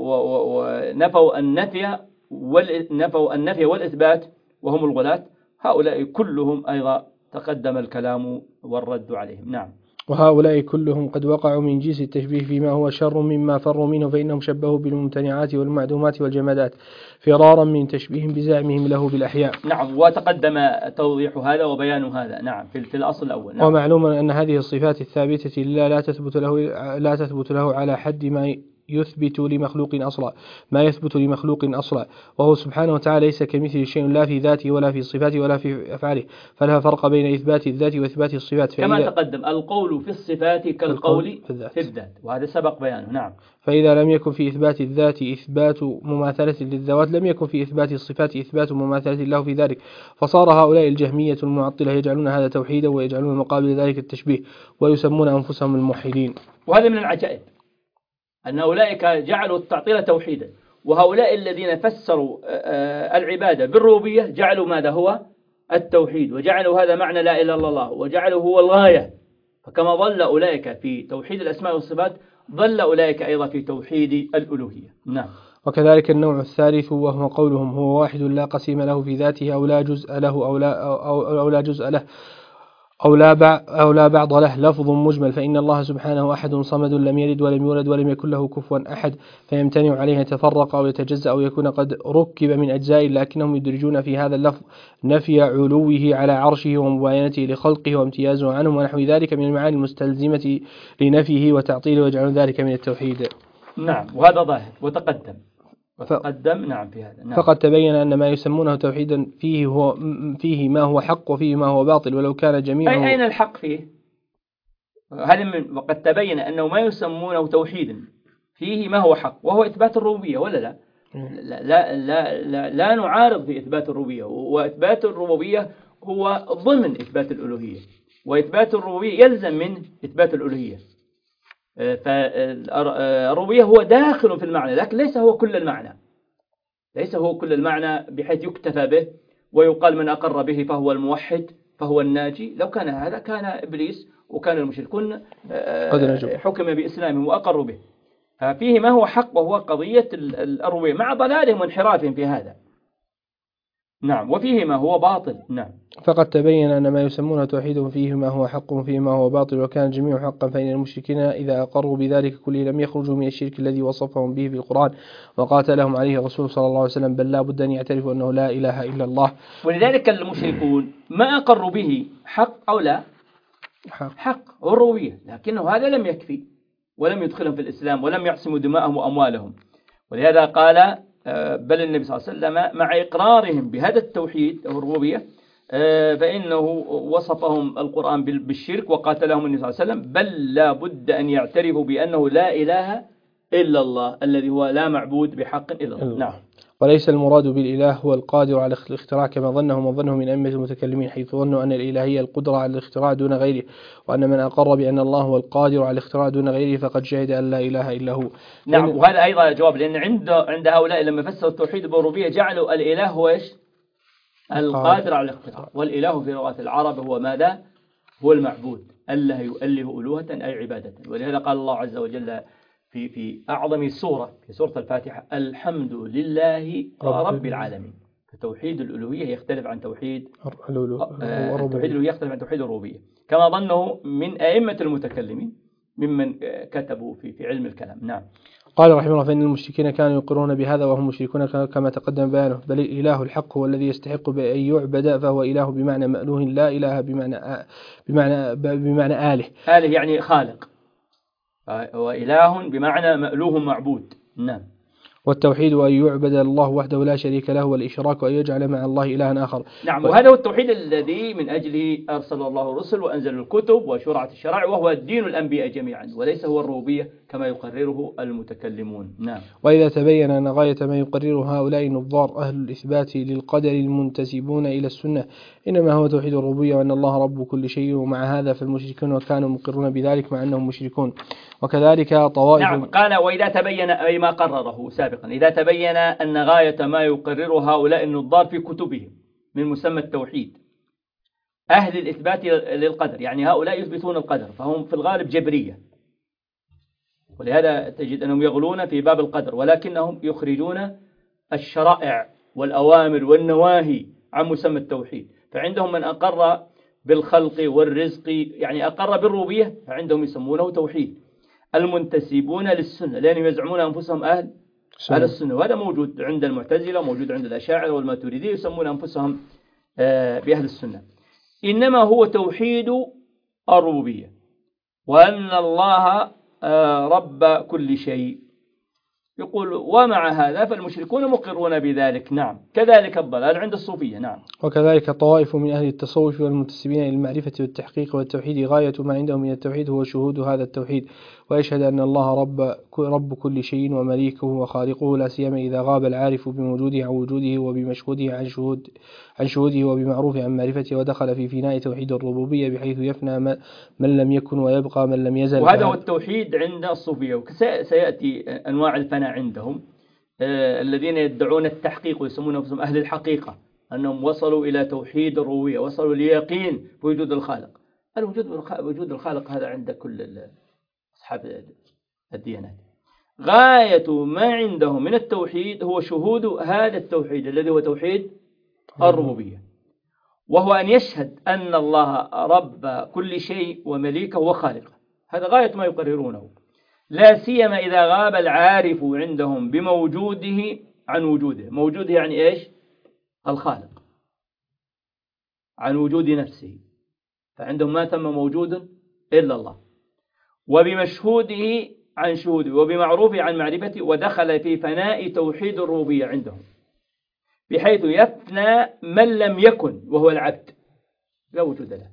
ونفوا النفي والإثبات وهم الغلاة. هؤلاء كلهم أيضا تقدم الكلام والرد عليهم. نعم. وهؤلاء كلهم قد وقعوا من جنس التشبيه فيما هو شر مما فروا منه، فإنهم شبهوا بالممتنعات والمعدومات والجمادات فرارا من تشبيه بزعمهم له بالأحياء. نعم، وتقدم توضيح هذا وبيان هذا. نعم، في الأصل الأول. نعم. ومعلوم أن هذه الصفات الثابتة لله لا تثبت له على حد ما يثبت لمخلوق أصلا، وهو سبحانه وتعالى ليس كمثل شيء لا في ذاته ولا في صفاته ولا في أفعاله، فلا فرق بين إثبات الذات وإثبات الصفات. كما تقدم القول في الصفات كالقول في الذات، وهذا سبق بيانه. نعم. فإذا لم يكن في إثبات الذات إثبات مماثلة للذوات لم يكن في إثبات الصفات إثبات مماثلة له في ذلك، فصار هؤلاء الجهمية المعطلة يجعلون هذا توحيدا ويجعلون مقابل ذلك التشبيه ويسمون أنفسهم الموحدين. وهذا من العجائب أن أولئك جعلوا التعطيل توحيدا، وهؤلاء الذين فسروا العبادة بالربوبية جعلوا ماذا هو التوحيد، وجعلوا هذا معنى لا إله إلا الله، وجعلوا هو الغاية. فكما ظل أولئك في توحيد الأسماء والصفات ظل أولئك أيضا في توحيد الألوهية. نعم. وكذلك النوع الثالث وهو قولهم هو واحد لا قسيم له في ذاته أو لا جزء له أو لا جزء له أو لا بعض له، لفظ مجمل، فإن الله سبحانه أحد صمد لم يلد ولم يولد ولم يكن له كفوا أحد، فيمتنع عليه يتفرق أو يتجزأ أو يكون قد ركب من أجزاء، لكنهم يدرجون في هذا اللفظ نفي علوه على عرشه ومباينته لخلقه وامتيازه عنهم ونحو ذلك من المعاني المستلزمة لنفيه وتعطيله، ويجعلون ذلك من التوحيد. نعم، وهذا ظاهر وتقدم نعم في هذا. نعم. فقد تبين أن ما يسمونه توحيدا فيه ما هو حق وفيه ما هو باطل، ولو كان جميعه. أين الحق فيه؟ وقد تبين أنه ما يسمونه توحيدا فيه ما هو حق وهو إثبات الربوبية، ولا لا؟ لا نعارض في إثبات الربوبية، وإثبات الربوبية هو ضمن إثبات الألوهية، وإثبات الربوبية يلزم من إثبات الألوهية. فالربوبية هو داخل في المعنى، لكن ليس هو كل المعنى بحيث يكتفى به ويقال من أقر به فهو الموحد فهو الناجي. لو كان هذا كان إبليس وكان المشركون حكم بإسلامهم وأقروا به. فيه ما هو حق وهو قضية الربوبية مع ضلالهم وانحرافهم في هذا. نعم، وفيه ما هو باطل. نعم. فقد تبين أن ما يسمونه توحيد فيه ما هو حق وفيه ما هو باطل، وكان الجميع حقا، فإن المشركين إذا أقروا بذلك كله لم يخرجوا من الشرك الذي وصفهم به في القرآن وقاتلهم عليه الرسول صلى الله عليه وسلم، بل لا بد أن يعترفوا أنه لا إله إلا الله. ولذلك المشركون ما أقروا به حق أو لا حق الربوبية، لكنه هذا لم يكفي ولم يدخلهم في الإسلام ولم يعصموا دماءهم وأموالهم. ولهذا قال بل النبي صلى الله عليه وسلم مع إقرارهم بهذا التوحيد أو الربوبية فإنه وصفهم القرآن بالشرك وقاتلهم النبي صلى الله عليه وسلم، بل لا بد أن يعترفوا بأنه لا إله إلا الله الذي هو لا معبود بحق إلا الله. نعم. وليس المراد بالإله هو القادر على الاختراع كما ظنه من أئمة المتكلمين، حيث ظنوا أن الإلهية القدرة على الاختراع دون غيره، وأن من أقر بأن الله هو القادر على الاختراع دون غيره فقد شهد أن لا إله إلا هو. نعم، وهذا أيضا جواب، لأن عند هؤلاء لما فسروا التوحيد بالربوبية جعلوا الإله هو إيش؟ القادر على الاختراع، والإله في لغة العرب هو ماذا؟ هو المعبود، الله يؤله ألوهة أي عبادة. ولهذا قال الله عز وجل في أعظم سورة في سورة الفاتحة الحمد لله رب العالمين. فتوحيد الألوهية يختلف عن توحيد الألوهية يختلف عن توحيد الربوبية، كما ظنه من أئمة المتكلمين ممن كتبوا في علم الكلام. نعم. قال رحمه الله فإن المشركين كانوا يقرون بهذا وهم مشركون كما تقدم بيانه، بل الإله الحق هو الذي يستحق بأن يعبد، فهو إله بمعنى مألوه، لا إله بمعنى آله يعني خالق، وإله بمعنى مألوه معبود. نعم. والتوحيد أن يعبد الله وحده لا شريك له، والإشراك أن يجعل مع الله إلها آخر. نعم، وهذا هو التوحيد الذي من أجله أرسل الله الرسل وأنزل الكتب وشرعت الشرائع، وهو الدين الأنبياء جميعا، وليس هو الربوبية كما يقرره المتكلمون. نعم. وإذا تبين أن غاية ما يقرره هؤلاء النظار أهل الإثبات للقدر المنتسبون إلى السنة إنما هو توحيد الربوبية وأن الله رب كل شيء، ومع هذا فالمشركون كانوا مقرون بذلك مع أنهم مشركون. وكذلك طوائف. نعم، قال وإذا تبين أي ما قرره سابقا، إذا تبين أن غاية ما يقرر هؤلاء النظار في كتبهم من مسمى التوحيد أهل الإثبات للقدر، يعني هؤلاء يثبتون القدر فهم في الغالب جبرية، ولهذا تجد أنهم يغلون في باب القدر، ولكنهم يخرجون الشرائع والأوامر والنواهي عن مسمى التوحيد. فعندهم من أقر بالخلق والرزق، يعني أقر بالربوبية، فعندهم يسمونه توحيد. المنتسبون للسنة لأنهم يزعمون أنفسهم أهل السنة، وهذا موجود عند المعتزلة وموجود عند الأشاعرة والماتريدية، يسمون أنفسهم بأهل السنة. إنما هو توحيد الربوبية، وأن الله رب كل شيء. يقول ومع هذا فالمشركون مقرون بذلك. نعم. كذلك الضلال عند الصوفية. نعم. وكذلك طوائف من أهل التصوف والمنتسبين إلى المعرفة والتحقيق والتوحيد غاية ما عندهم من التوحيد هو شهود هذا التوحيد، ويشهد أن الله رب كل شيء ومليكه وخالقه، لا سيما إذا غاب العارف بموجوده عن وجوده وبمشهوده عن شهوده وبمعروف عن معرفته، ودخل في فناء توحيد الربوبية بحيث يفنى من لم يكن ويبقى من لم يزل. وهذا هو التوحيد عند الصوفية، وسيأتي أنواع الفناء عندهم. الذين يدعون التحقيق ويسمون أنفسهم أهل الحقيقة، أنهم وصلوا إلى توحيد الربوبية، وصلوا ليقين بوجود الخالق. وجود الخالق هذا عند كل أصحاب الديانات. غاية ما عندهم من التوحيد هو شهود هذا التوحيد الذي هو توحيد الربوبية، وهو أن يشهد أن الله رب كل شيء ومليكه وخالقه. هذا غاية ما يقررونه، لا سيما إذا غاب العارف عندهم بموجوده عن وجوده. موجوده يعني إيش؟ الخالق، عن وجود نفسه، فعندهم ما ثم موجود إلا الله، وبمشهوده عن شهوده، وبمعروفه عن معرفته، ودخل في فناء توحيد الربوبية عندهم، بحيث يفنى من لم يكن وهو العبد لا وجود له،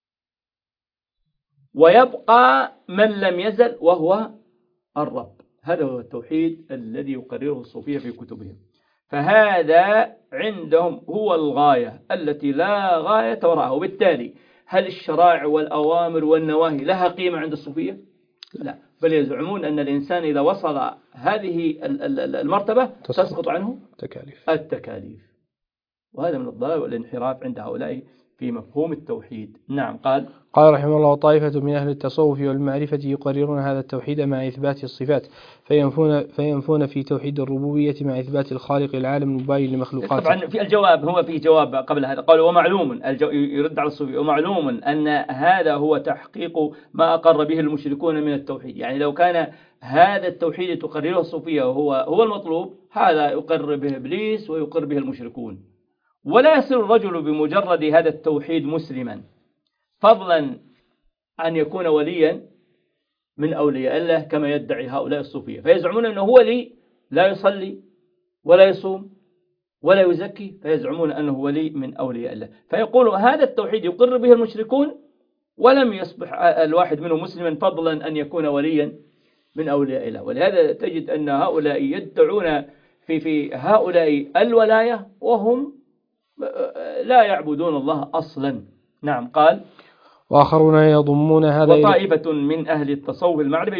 ويبقى من لم يزل وهو الرب. هذا هو التوحيد الذي يقرره الصوفية في كتبهم. فهذا عندهم هو الغاية التي لا غاية وراءها. وبالتالي هل الشرائع والأوامر والنواهي لها قيمة عند الصوفية؟ لا، بل يزعمون أن الإنسان إذا وصل هذه المرتبة تسقط عنه التكاليف. وهذا من الضلال والانحراف عند هؤلاء في مفهوم التوحيد. نعم. قال رحمه الله: طائفة من أهل التصوف والمعرفة يقررون هذا التوحيد مع إثبات الصفات، فينفون في توحيد الربوبية مع إثبات الخالق العالم المباين لمخلوقاته. طبعا في الجواب، هو في جواب قبل هذا قال: ومعلوم، يرد على الصوفي: ومعلوم أن هذا هو تحقيق ما أقر به المشركون من التوحيد. يعني لو كان هذا التوحيد تقرره الصوفية هو المطلوب، هذا يقر به إبليس ويقر به المشركون. ولا يصير الرجل بمجرد هذا التوحيد مسلما، فضلا أن يكون وليا من أولياء الله كما يدعي هؤلاء الصوفية، فيزعمون أنه هو ولي لا يصلي ولا يصوم ولا يزكي، فيزعمون أنه ولي من أولياء الله. فيقول هذا التوحيد يقر به المشركون ولم يصبح الواحد منهم مسلما، فضلا أن يكون وليا من أولياء الله. ولهذا تجد أن هؤلاء يدعون في هؤلاء الولاية وهم لا يعبدون الله أصلا. نعم. قال: وآخرون يضمون هذا، وطائفة من أهل التصوف المعرفة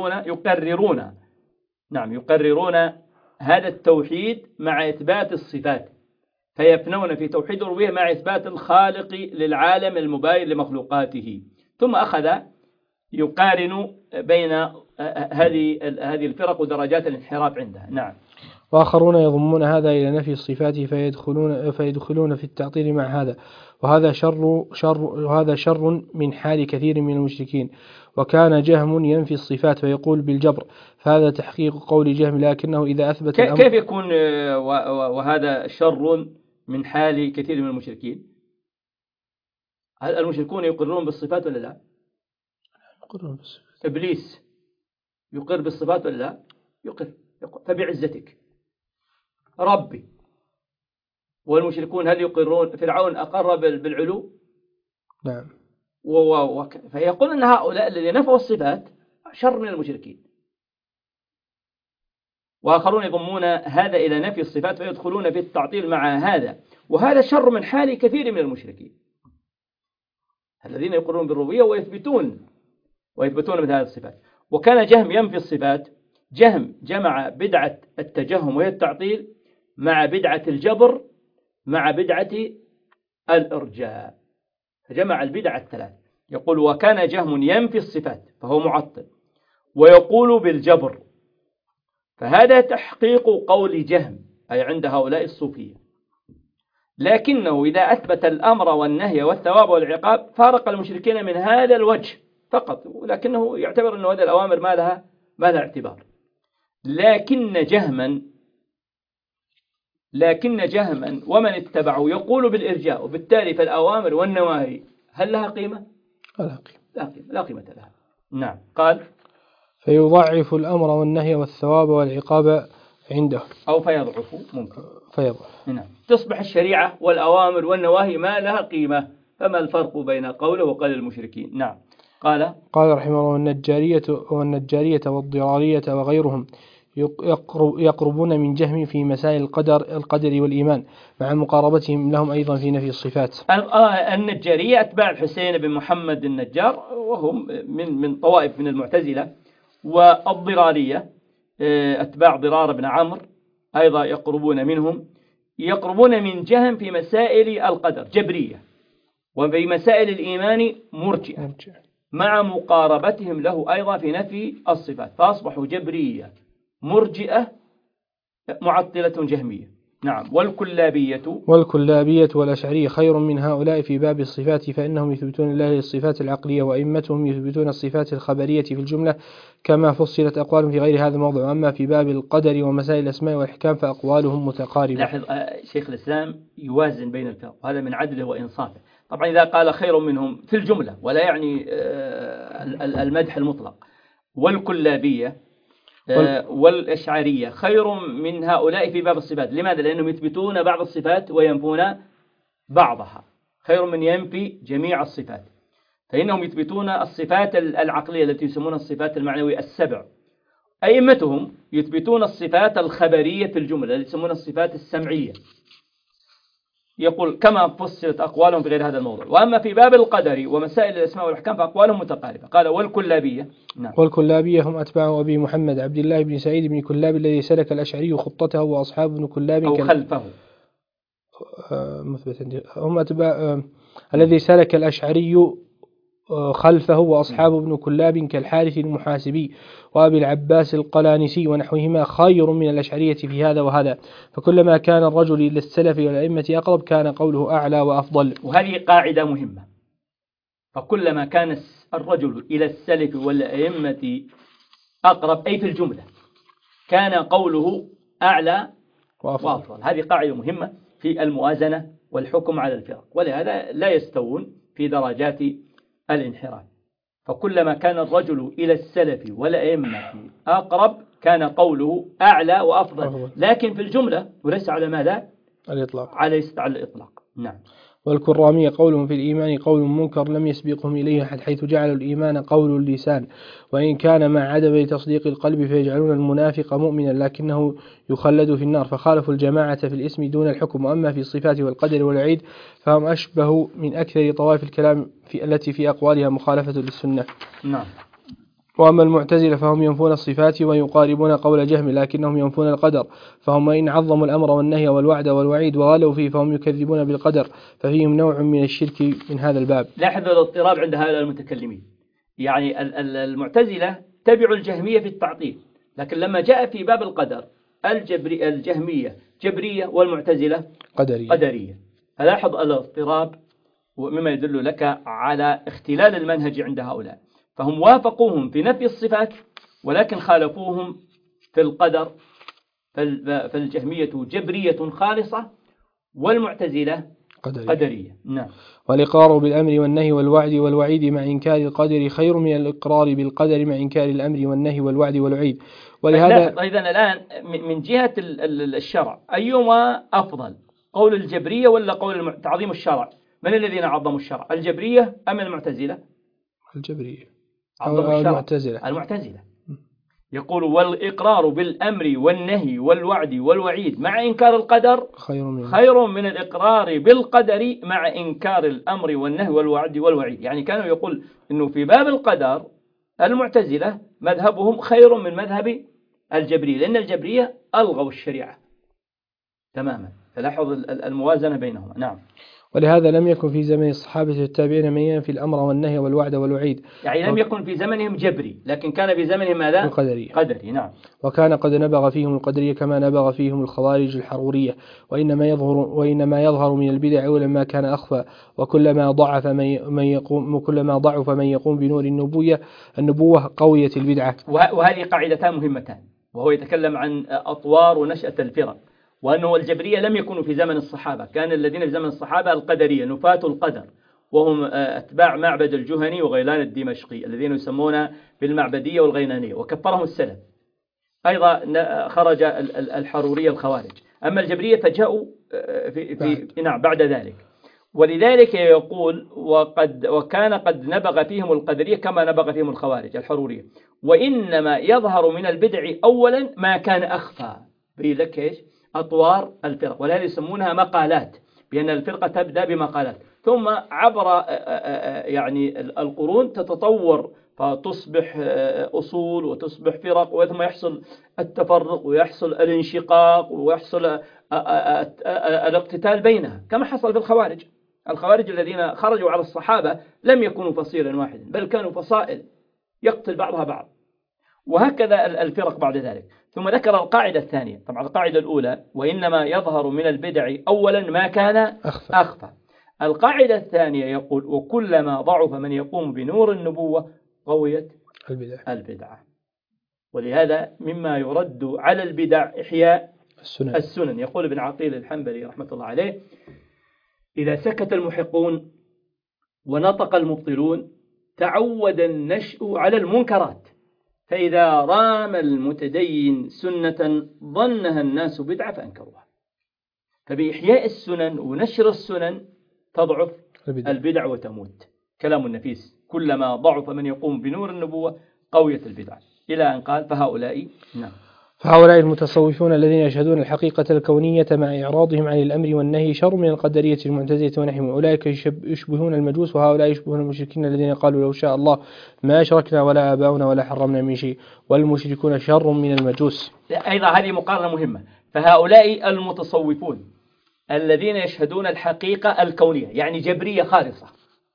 يقررون هذا التوحيد مع إثبات الصفات، فيفنون في توحيد الربوبية مع إثبات الخالق للعالم المباين لمخلوقاته. ثم أخذ يقارن بين هذه الفرق ودرجات الانحراف عندها. نعم. وآخرون يضمون هذا إلى نفي الصفات فيدخلون في التعطيل مع هذا، وهذا شر من حال كثير من المشركين. وكان جهم ينفي الصفات فيقول بالجبر، فهذا تحقيق قول جهم، لكنه إذا أثبت الأمر. كيف يكون وهذا شر من حال كثير من المشركين؟ هل المشركون يقرون بالصفات ولا لا؟ يقرون بالصفات. إبليس يقر بالصفات ولا لا؟ يقر. فبعزتك ربي. والمشركون هل يقرون؟ فرعون أقر بالعلو؟ نعم. فيقول أن هؤلاء الذين نفوا الصفات شر من المشركين. وآخرون يضمون هذا إلى نفي الصفات فيدخلون في التعطيل مع هذا، وهذا شر من حال كثير من المشركين الذين يقرون بالربوبية ويثبتون مثل هذه الصفات. وكان جهم ينفي الصفات. جهم جمع بدعة التجهم وهي التعطيل مع بدعة الجبر مع بدعة الإرجاء، فجمع البدع الثلاث. يقول: وكان جهم ينفي الصفات فهو معطل، ويقول بالجبر، فهذا تحقيق قول جهم أي عند هؤلاء الصوفية. لكنه إذا أثبت الأمر والنهي والثواب والعقاب فارق المشركين من هذا الوجه فقط، ولكنه يعتبر أن هذه الأوامر ما لها اعتبار. لكن جهما ومن اتبعه يقول بالإرجاء، وبالتالي فالأوامر والنواهي هل لها قيمة؟ لا قيمة لها. نعم. قال: فيضعف الأمر والنهي والثواب والعقاب عنده، أو فيضعف، ممكن فيضعف. نعم. تصبح الشريعة والأوامر والنواهي ما لها قيمة. فما الفرق بين قوله وقول المشركين؟ نعم. قال رحمه الله: والنجارية والضرارية وغيرهم يقربون من جهم في مسائل القدر والإيمان، مع مقاربتهم لهم أيضا في نفي الصفات. النجارية أتباع الحسين بن محمد النجار، وهم من طوائف من المعتزلة. والضرارية أتباع ضرار بن عمرو أيضا يقربون منهم، يقربون من جهم في مسائل القدر جبرية، وفي مسائل الإيمان مرجئة، مع مقاربتهم له أيضا في نفي الصفات، فأصبحوا جبرية مرجئة معطلة جهمية. نعم. والكلابية والأشعرية خير من هؤلاء في باب الصفات، فإنهم يثبتون الله الصفات العقلية، وأئمتهم يثبتون الصفات الخبرية في الجملة، كما فصلت أقوالهم في غير هذا الموضوع. أما في باب القدر ومسائل الأسماء والأحكام فأقوالهم متقاربة. لاحظ شيخ الإسلام يوازن بين الفرق، وهذا من عدله وإنصافه. طبعا إذا قال خير منهم في الجملة ولا يعني المدح المطلق، والكلابية والأشعرية خير من هؤلاء في باب الصفات. لماذا؟ لأنهم يثبتون بعض الصفات وينفون بعضها، خير من ينفي جميع الصفات. فإنهم يثبتون الصفات العقلية التي يسمونها الصفات المعنوية السبع. أئمتهم يثبتون الصفات الخبرية في الجملة التي يسمونها الصفات السمعية. يقول كما فصلت أقوالهم في غير هذا الموضوع. وأما في باب القدر ومسائل الأسماء والأحكام فأقوالهم متقاربة. قال والكلابية. نعم. والكلابية هم أتباع أبي محمد عبد الله بن سعيد بن كلاب الذي سلك الأشعري خطته، وأصحاب ابن كلاب أو خلفه هم أتباع الذي سلك الأشعري خلفه، وأصحاب ابن كلاب كالحارث المحاسبي وأبي العباس القلانسي ونحوهما خير من الأشعرية في هذا وهذا. فكلما كان الرجل إلى السلف والأئمة أقرب كان قوله أعلى وأفضل. وهذه قاعدة مهمة. فكلما كان الرجل إلى السلف والأئمة أقرب، أي في الجملة، كان قوله أعلى وأفضل. هذه قاعدة مهمة في الموازنة والحكم على الفرق، ولهذا لا يستوون في درجات الانحراف. فكلما كان الرجل إلى السلف والأئمة أقرب كان قوله أعلى وأفضل، لكن في الجملة وليس على ماذا؟ الإطلاق. على الإطلاق. نعم. والكرامية قولهم في الإيمان قول منكر لم يسبقهم إليه أحد، حيث جعلوا الإيمان قول اللسان وإن كان مع عدم تصديق القلب، فيجعلون المنافق مؤمنا لكنه يخلد في النار، فخالفوا الجماعة في الاسم دون الحكم. وأما في الصفات والقدر والوعيد فهم أشبه من أكثر طوائف الكلام التي في أقوالها مخالفة للسنة. نعم. وأما المعتزلة فهم ينفون الصفات ويقاربون قول جهم، لكنهم ينفون القدر، فهم إن عظموا الأمر والنهي والوعد والوعيد وغالوا فيه فهم يكذبون بالقدر، ففيهم نوع من الشرك من هذا الباب. لاحظوا الاضطراب عند هؤلاء المتكلمين. يعني المعتزلة تبعوا الجهمية في التعطيل، لكن لما جاء في باب القدر الجهمية جبرية والمعتزلة قدرية. فلاحظ الاضطراب، ومما يدل لك على اختلال المنهج عند هؤلاء. فهم وافقوهم في نفي الصفات ولكن خالفوهم في القدر. فالجهمية جبرية خالصة والمعتزلة قدرية. نعم. والإقرار بالأمر والنهي والوعد والوعيد مع إنكار القدر خير من الإقرار بالقدر مع إنكار الأمر والنهي والوعد والوعيد. ولهذا أيضا الآن من جهة الشرع أيهما أفضل، قول الجبرية ولا قول تعظيم الشرع؟ من الذين عظموا الشرع، الجبرية أم المعتزلة؟ الجبرية أو المعتزلة. يقول والإقرار بالأمر والنهي والوعد والوعيد مع إنكار القدر خير من الإقرار بالقدر مع إنكار الأمر والنهي والوعد والوعيد. يعني كانوا يقول إنه في باب القدر المعتزلة مذهبهم خير من مذهب الجبرية، لأن الجبرية ألغوا الشريعة تماما. فلاحظ الموازنة بينهما. نعم. ولهذا لم يكن في زمن الصحابة والتابعين من ينفي الأمر والنهي والوعد والوعيد. يعني لم يكن في زمنهم جبري، لكن كان في زمنهم ماذا؟ قدري. نعم. وكان قد نبغ فيهم القدرية كما نبغ فيهم الخوارج الحرورية. وإنما يظهر من البدع أولا ما كان أخفى، وكلما ضعف من يقوم بنور النبوة قوية البدعة. وهذه قاعدتان مهمتان، وهو يتكلم عن أطوار ونشأة الفرق، وأنه الجبرية لم يكونوا في زمن الصحابة. كان الذين في زمن الصحابة القدرية نفاة القدر، وهم أتباع معبد الجهني وغيلان الدمشقي الذين يسمون بالمعبدية والغيلانية، وكفرهم السلف. أيضا خرج الحرورية الخوارج. أما الجبرية فجاءوا بعد ذلك. ولذلك يقول وكان قد نبغ فيهم القدرية كما نبغ فيهم الخوارج الحرورية. وإنما يظهر من البدع أولا ما كان أخفى. بيلك إيش؟ أطوار الفرق، ولهذا يسمونها مقالات، بأن الفرقة تبدأ بمقالات ثم عبر يعني القرون تتطور فتصبح أصول وتصبح فرق، ثم يحصل التفرق ويحصل الانشقاق ويحصل الاقتتال بينها، كما حصل في الخوارج. الخوارج الذين خرجوا على الصحابة لم يكونوا فصيلا واحدا، بل كانوا فصائل يقتل بعضها بعض، وهكذا الفرق بعد ذلك. ثم ذكر القاعدة الثانية. طبعا القاعدة الأولى وإنما يظهر من البدع أولا ما كان أخفى. القاعدة الثانية يقول وكلما ضعف من يقوم بنور النبوة قويت البدعة. ولهذا مما يرد على البدع إحياء السنن. يقول ابن عقيل الحنبلي رحمة الله عليه: إذا سكت المحقون ونطق المبطلون تعود النشء على المنكرات، فإذا رام المتدين سنة ظنها الناس بدعة فأنكروها. فبإحياء السنن ونشر السنن تضعف البدع وتموت. كلام النفيس: كلما ضعف من يقوم بنور النبوة قويت البدع، إلى أن قال فهؤلاء المتصوفون الذين يشهدون الحقيقة الكونية مع إعراضهم عن الأمر والنهي شر من القدرية المعتزلة ونحوهم. أولئك يشبهون المجوس، وهؤلاء يشبهون المشركين الذين قالوا لو شاء الله ما أشركنا ولا آباؤنا ولا حرمنا من شيء، والمشركون شر من المجوس. أيضا هذه مقارنة مهمة. فهؤلاء المتصوفون الذين يشهدون الحقيقة الكونية، يعني جبرية خالصة.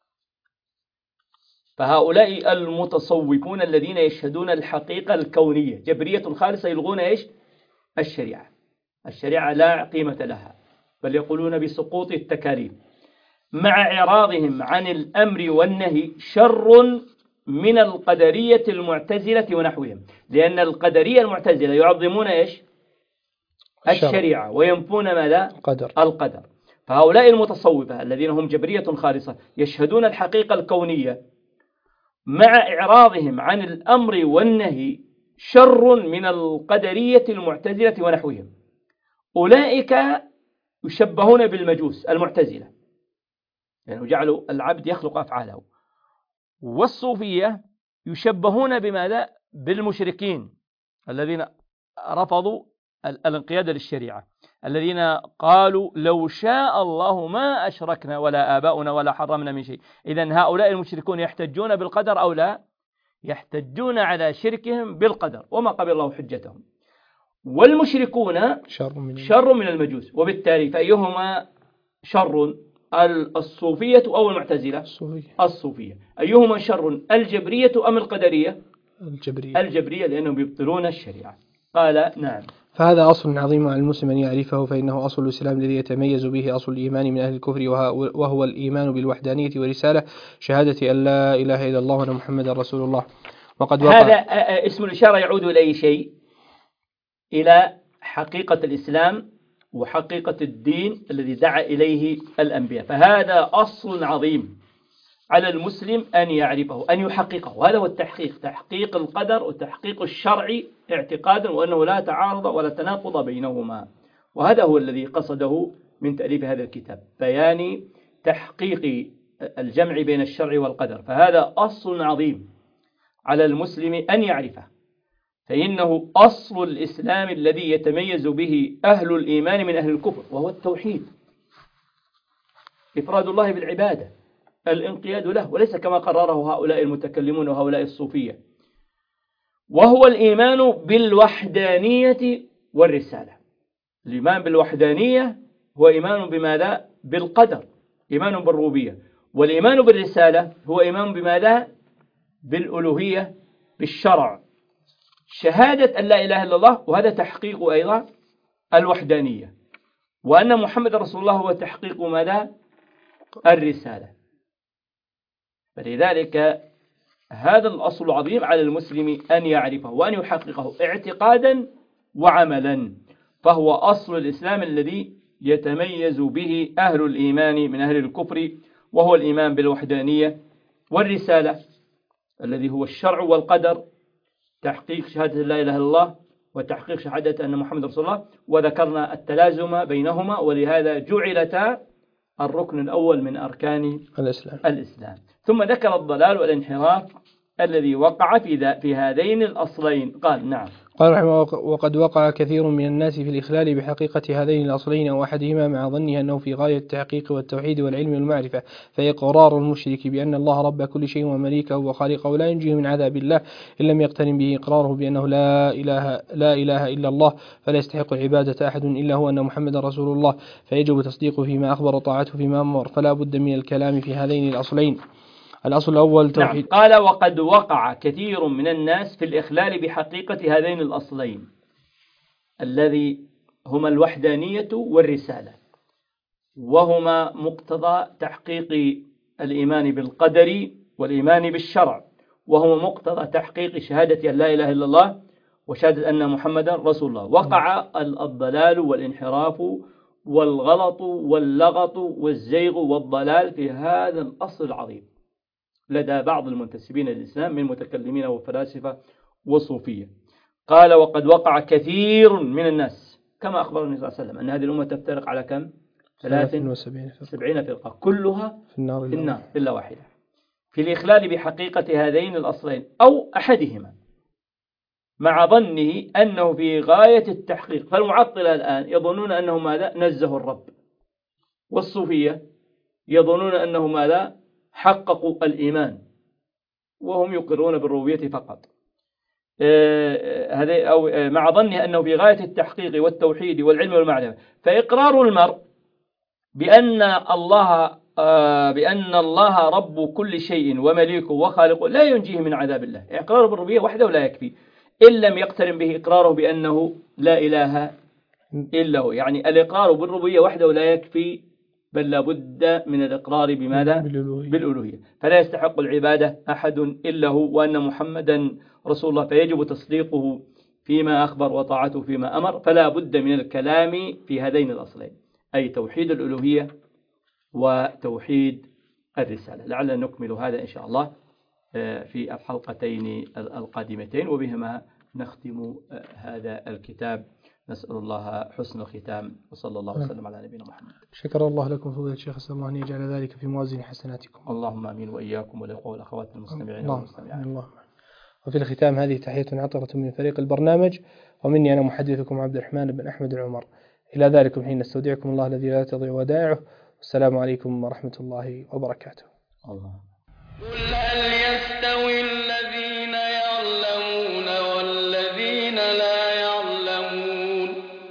فهؤلاء المتصوفون الذين يشهدون الحقيقة الكونية جبرية خالصة يلغون إيش؟ الشريعة لا قيمة لها، بل يقولون بسقوط التكاليف، مع إعراضهم عن الأمر والنهي شر من القدرية المعتزلة ونحوهم. لأن القدرية المعتزلة يعظمون إيش؟ الشريعة وينفون ماذا؟ القدر. فهؤلاء المتصوفة الذين هم جبرية خالصة يشهدون الحقيقة الكونية مع إعراضهم عن الأمر والنهي شر من القدرية المعتزلة ونحوهم. أولئك يشبهون بالمجوس المعتزلة، يعني جعلوا العبد يخلق أفعاله. والصوفية يشبهون بماذا؟ بالمشركين الذين رفضوا الانقياد للشريعة، الذين قالوا لو شاء الله ما أشركنا ولا آباؤنا ولا حرمنا من شيء. إذن هؤلاء المشركون يحتجون بالقدر أو لا؟ يحتجون على شركهم بالقدر، وما قبل الله حجتهم. والمشركون شر من المجوس. وبالتالي فأيهما شر، الصوفية أو المعتزلة؟ الصوفية. أيهما شر، الجبرية أم القدرية؟ الجبرية، لأنهم يبطلون الشريعة. قال نعم. فهذا أصل عظيم على المسلم أن يعرفه، فإنه أصل الإسلام الذي يتميز به أصل الإيمان من أهل الكفر، وهو الإيمان بالوحدانية والرسالة، شهادة أن لا إله إلا الله وأن محمدا رسول الله. وقد وقع هذا اسم الإشارة يعود إلى أي شيء؟ إلى حقيقة الإسلام وحقيقة الدين الذي دعا إليه الأنبياء. فهذا أصل عظيم على المسلم أن يعرفه، أن يحققه. وهذا هو التحقيق، تحقيق القدر وتحقيق الشرع اعتقادا، وأنه لا تعارض ولا تناقض بينهما. وهذا هو الذي قصده من تأليف هذا الكتاب، بيان تحقيق الجمع بين الشرع والقدر. فهذا أصل عظيم على المسلم أن يعرفه، فإنه أصل الإسلام الذي يتميز به أهل الإيمان من أهل الكفر، وهو التوحيد، إفراد الله بالعبادة، الانقياد له، وليس كما قرره هؤلاء المتكلمون وهؤلاء الصوفية. وهو الإيمان بالوحدانية والرسالة. الإيمان بالوحدانية هو إيمان بماذا؟ بالقدر، إيمان بالربوبية. والإيمان بالرسالة هو إيمان بماذا؟ بالألوهية، بالشرع، شهادة أن لا إله إلا الله، وهذا تحقيق أيضا الوحدانية. وأن محمد رسول الله هو تحقيق ماذا؟ الرسالة. فلذلك هذا الأصل عظيم على المسلم أن يعرفه وأن يحققه اعتقادا وعملا. فهو أصل الإسلام الذي يتميز به أهل الإيمان من أهل الكفر، وهو الإيمان بالوحدانية والرسالة الذي هو الشرع والقدر، تحقيق شهادة لا إله إلا الله وتحقيق شهادة أن محمد رسول الله. وذكرنا التلازم بينهما، ولهذا جعلتا الركن الأول من أركان الإسلام. ثم ذكر الضلال والانحراف الذي وقع في هذين الأصلين. قال نعم. قال رحمه الله: وقد وقع كثير من الناس في الإخلال بحقيقة هذين الأصلين أو أحدهما مع ظنه أنه في غاية التحقيق والتوحيد والعلم والمعرفة، فإقرار المشرك بأن الله رب كل شيء ومليكه وخالقه لا ينجيه من عذاب الله إن لم يقترن به إقراره بأنه لا إله إلا الله، فلا يستحق العبادة أحد إلا هو، أن محمد رسول الله، فيجب تصديقه فيما أخبر وطاعته فيما أمر، فلا بد من الكلام في هذين الأصلين. الأصل الأول توحيد. نعم. قال: وقد وقع كثير من الناس في الإخلال بحقيقة هذين الأصلين الذي هما الوحدانية والرسالة، وهما مقتضى تحقيق الإيمان بالقدر والإيمان بالشرع، وهو مقتضى تحقيق شهادة أن لا إله إلا الله وشهادة أن محمدا رسول الله. وقع الضلال والانحراف والغلط واللغط والزيغ والضلال في هذا الأصل العظيم لدى بعض المنتسبين للإسلام من متكلمين وفلاسفة وصوفية. قال: وقد وقع كثير من الناس، كما أخبر النبي صلى الله عليه وسلم أن هذه الأمة تفترق على كم؟ 73 فرقة كلها في النار إلا واحدة، في الإخلال بحقيقة هذين الأصلين أو أحدهما مع ظنه أنه في غاية التحقيق. فالمعطلة الآن يظنون أنه ماذا؟ نزهوا الرب، والصوفية يظنون أنه ماذا؟ حققوا الإيمان، وهم يقرون بالربوبية فقط. هذا أو مع ظنه أنه في غاية التحقيق والتوحيد والعلم والمعرفة. فإقرار المرء بأن الله رب كل شيء ومليكه وخالقه لا ينجيه من عذاب الله. إقراره بالربوبية وحده لا يكفي إن لم يقترن به إقراره بأنه لا إله إلا هو. يعني الإقرار بالربوبية وحده لا يكفي، بل لابد من الإقرار بماذا؟ بالألوهية. فلا يستحق العبادة أحد إلا هو، وأن محمدا رسول الله، فيجب تصديقه فيما أخبر وطاعته فيما أمر. فلا بد من الكلام في هذين الأصلين، أي توحيد الألوهية وتوحيد الرسالة. لعلنا نكمل هذا إن شاء الله في الحلقتين القادمتين، وبهما نختم هذا الكتاب. نسأل الله حسن الختام، وصلى الله وسلم على نبينا محمد. شكر الله لكم فضيلة الشيخ، أسأل الله أن يجعل ذلك في موازين حسناتكم. اللهم آمين، وإياكم والإخوة والأخوات المستمعين والمستمعات. اللهم. وفي الختام هذه تحية عطرة من فريق البرنامج، ومني أنا محدثكم عبد الرحمن بن أحمد العمر. إلى ذلكم حين نستودعكم الله الذي لا تضيع ودائعه، والسلام عليكم ورحمة الله وبركاته. الله. قل هل يستوي الذين يعلمون والذين لا يعلمون؟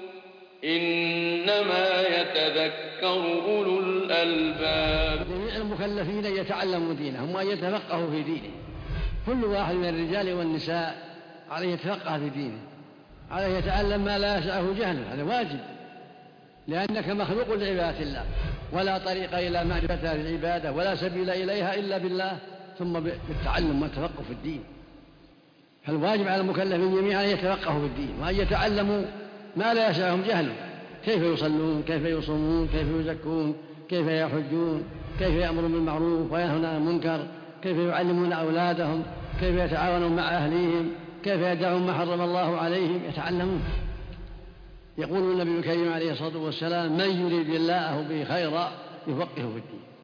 إنما يتذكر أولو الألباب. جميع المكلفين يتعلموا دينهم وأن يتفقهوا في دينه. كل واحد من الرجال والنساء عليه يتفقه في دينه، عليه يتعلم ما لا يسعه جهله، هذا واجب، لأنك مخلوق لعبادة الله، ولا طريق إلى معرفة هذه العبادة ولا سبيل إليها إلا بالله، ثم بالتعلم والتفقه في الدين. فالواجب على المكلفين جميعا أن يتفقهوا في الدين وأن يتعلموا ما لا يسعهم جهله، كيف يصلون، كيف يصومون، كيف يزكون، كيف يحجون، كيف يأمرون بالمعروف وينهون عن المنكر، كيف يعلمون أولادهم، كيف يتعاونون مع أهليهم، كيف يدعون ما حرم الله عليهم. يتعلمون. يقول النبي الكريم عليه الصلاة والسلام: من يريد الله به خيرا يفقهه في الدين.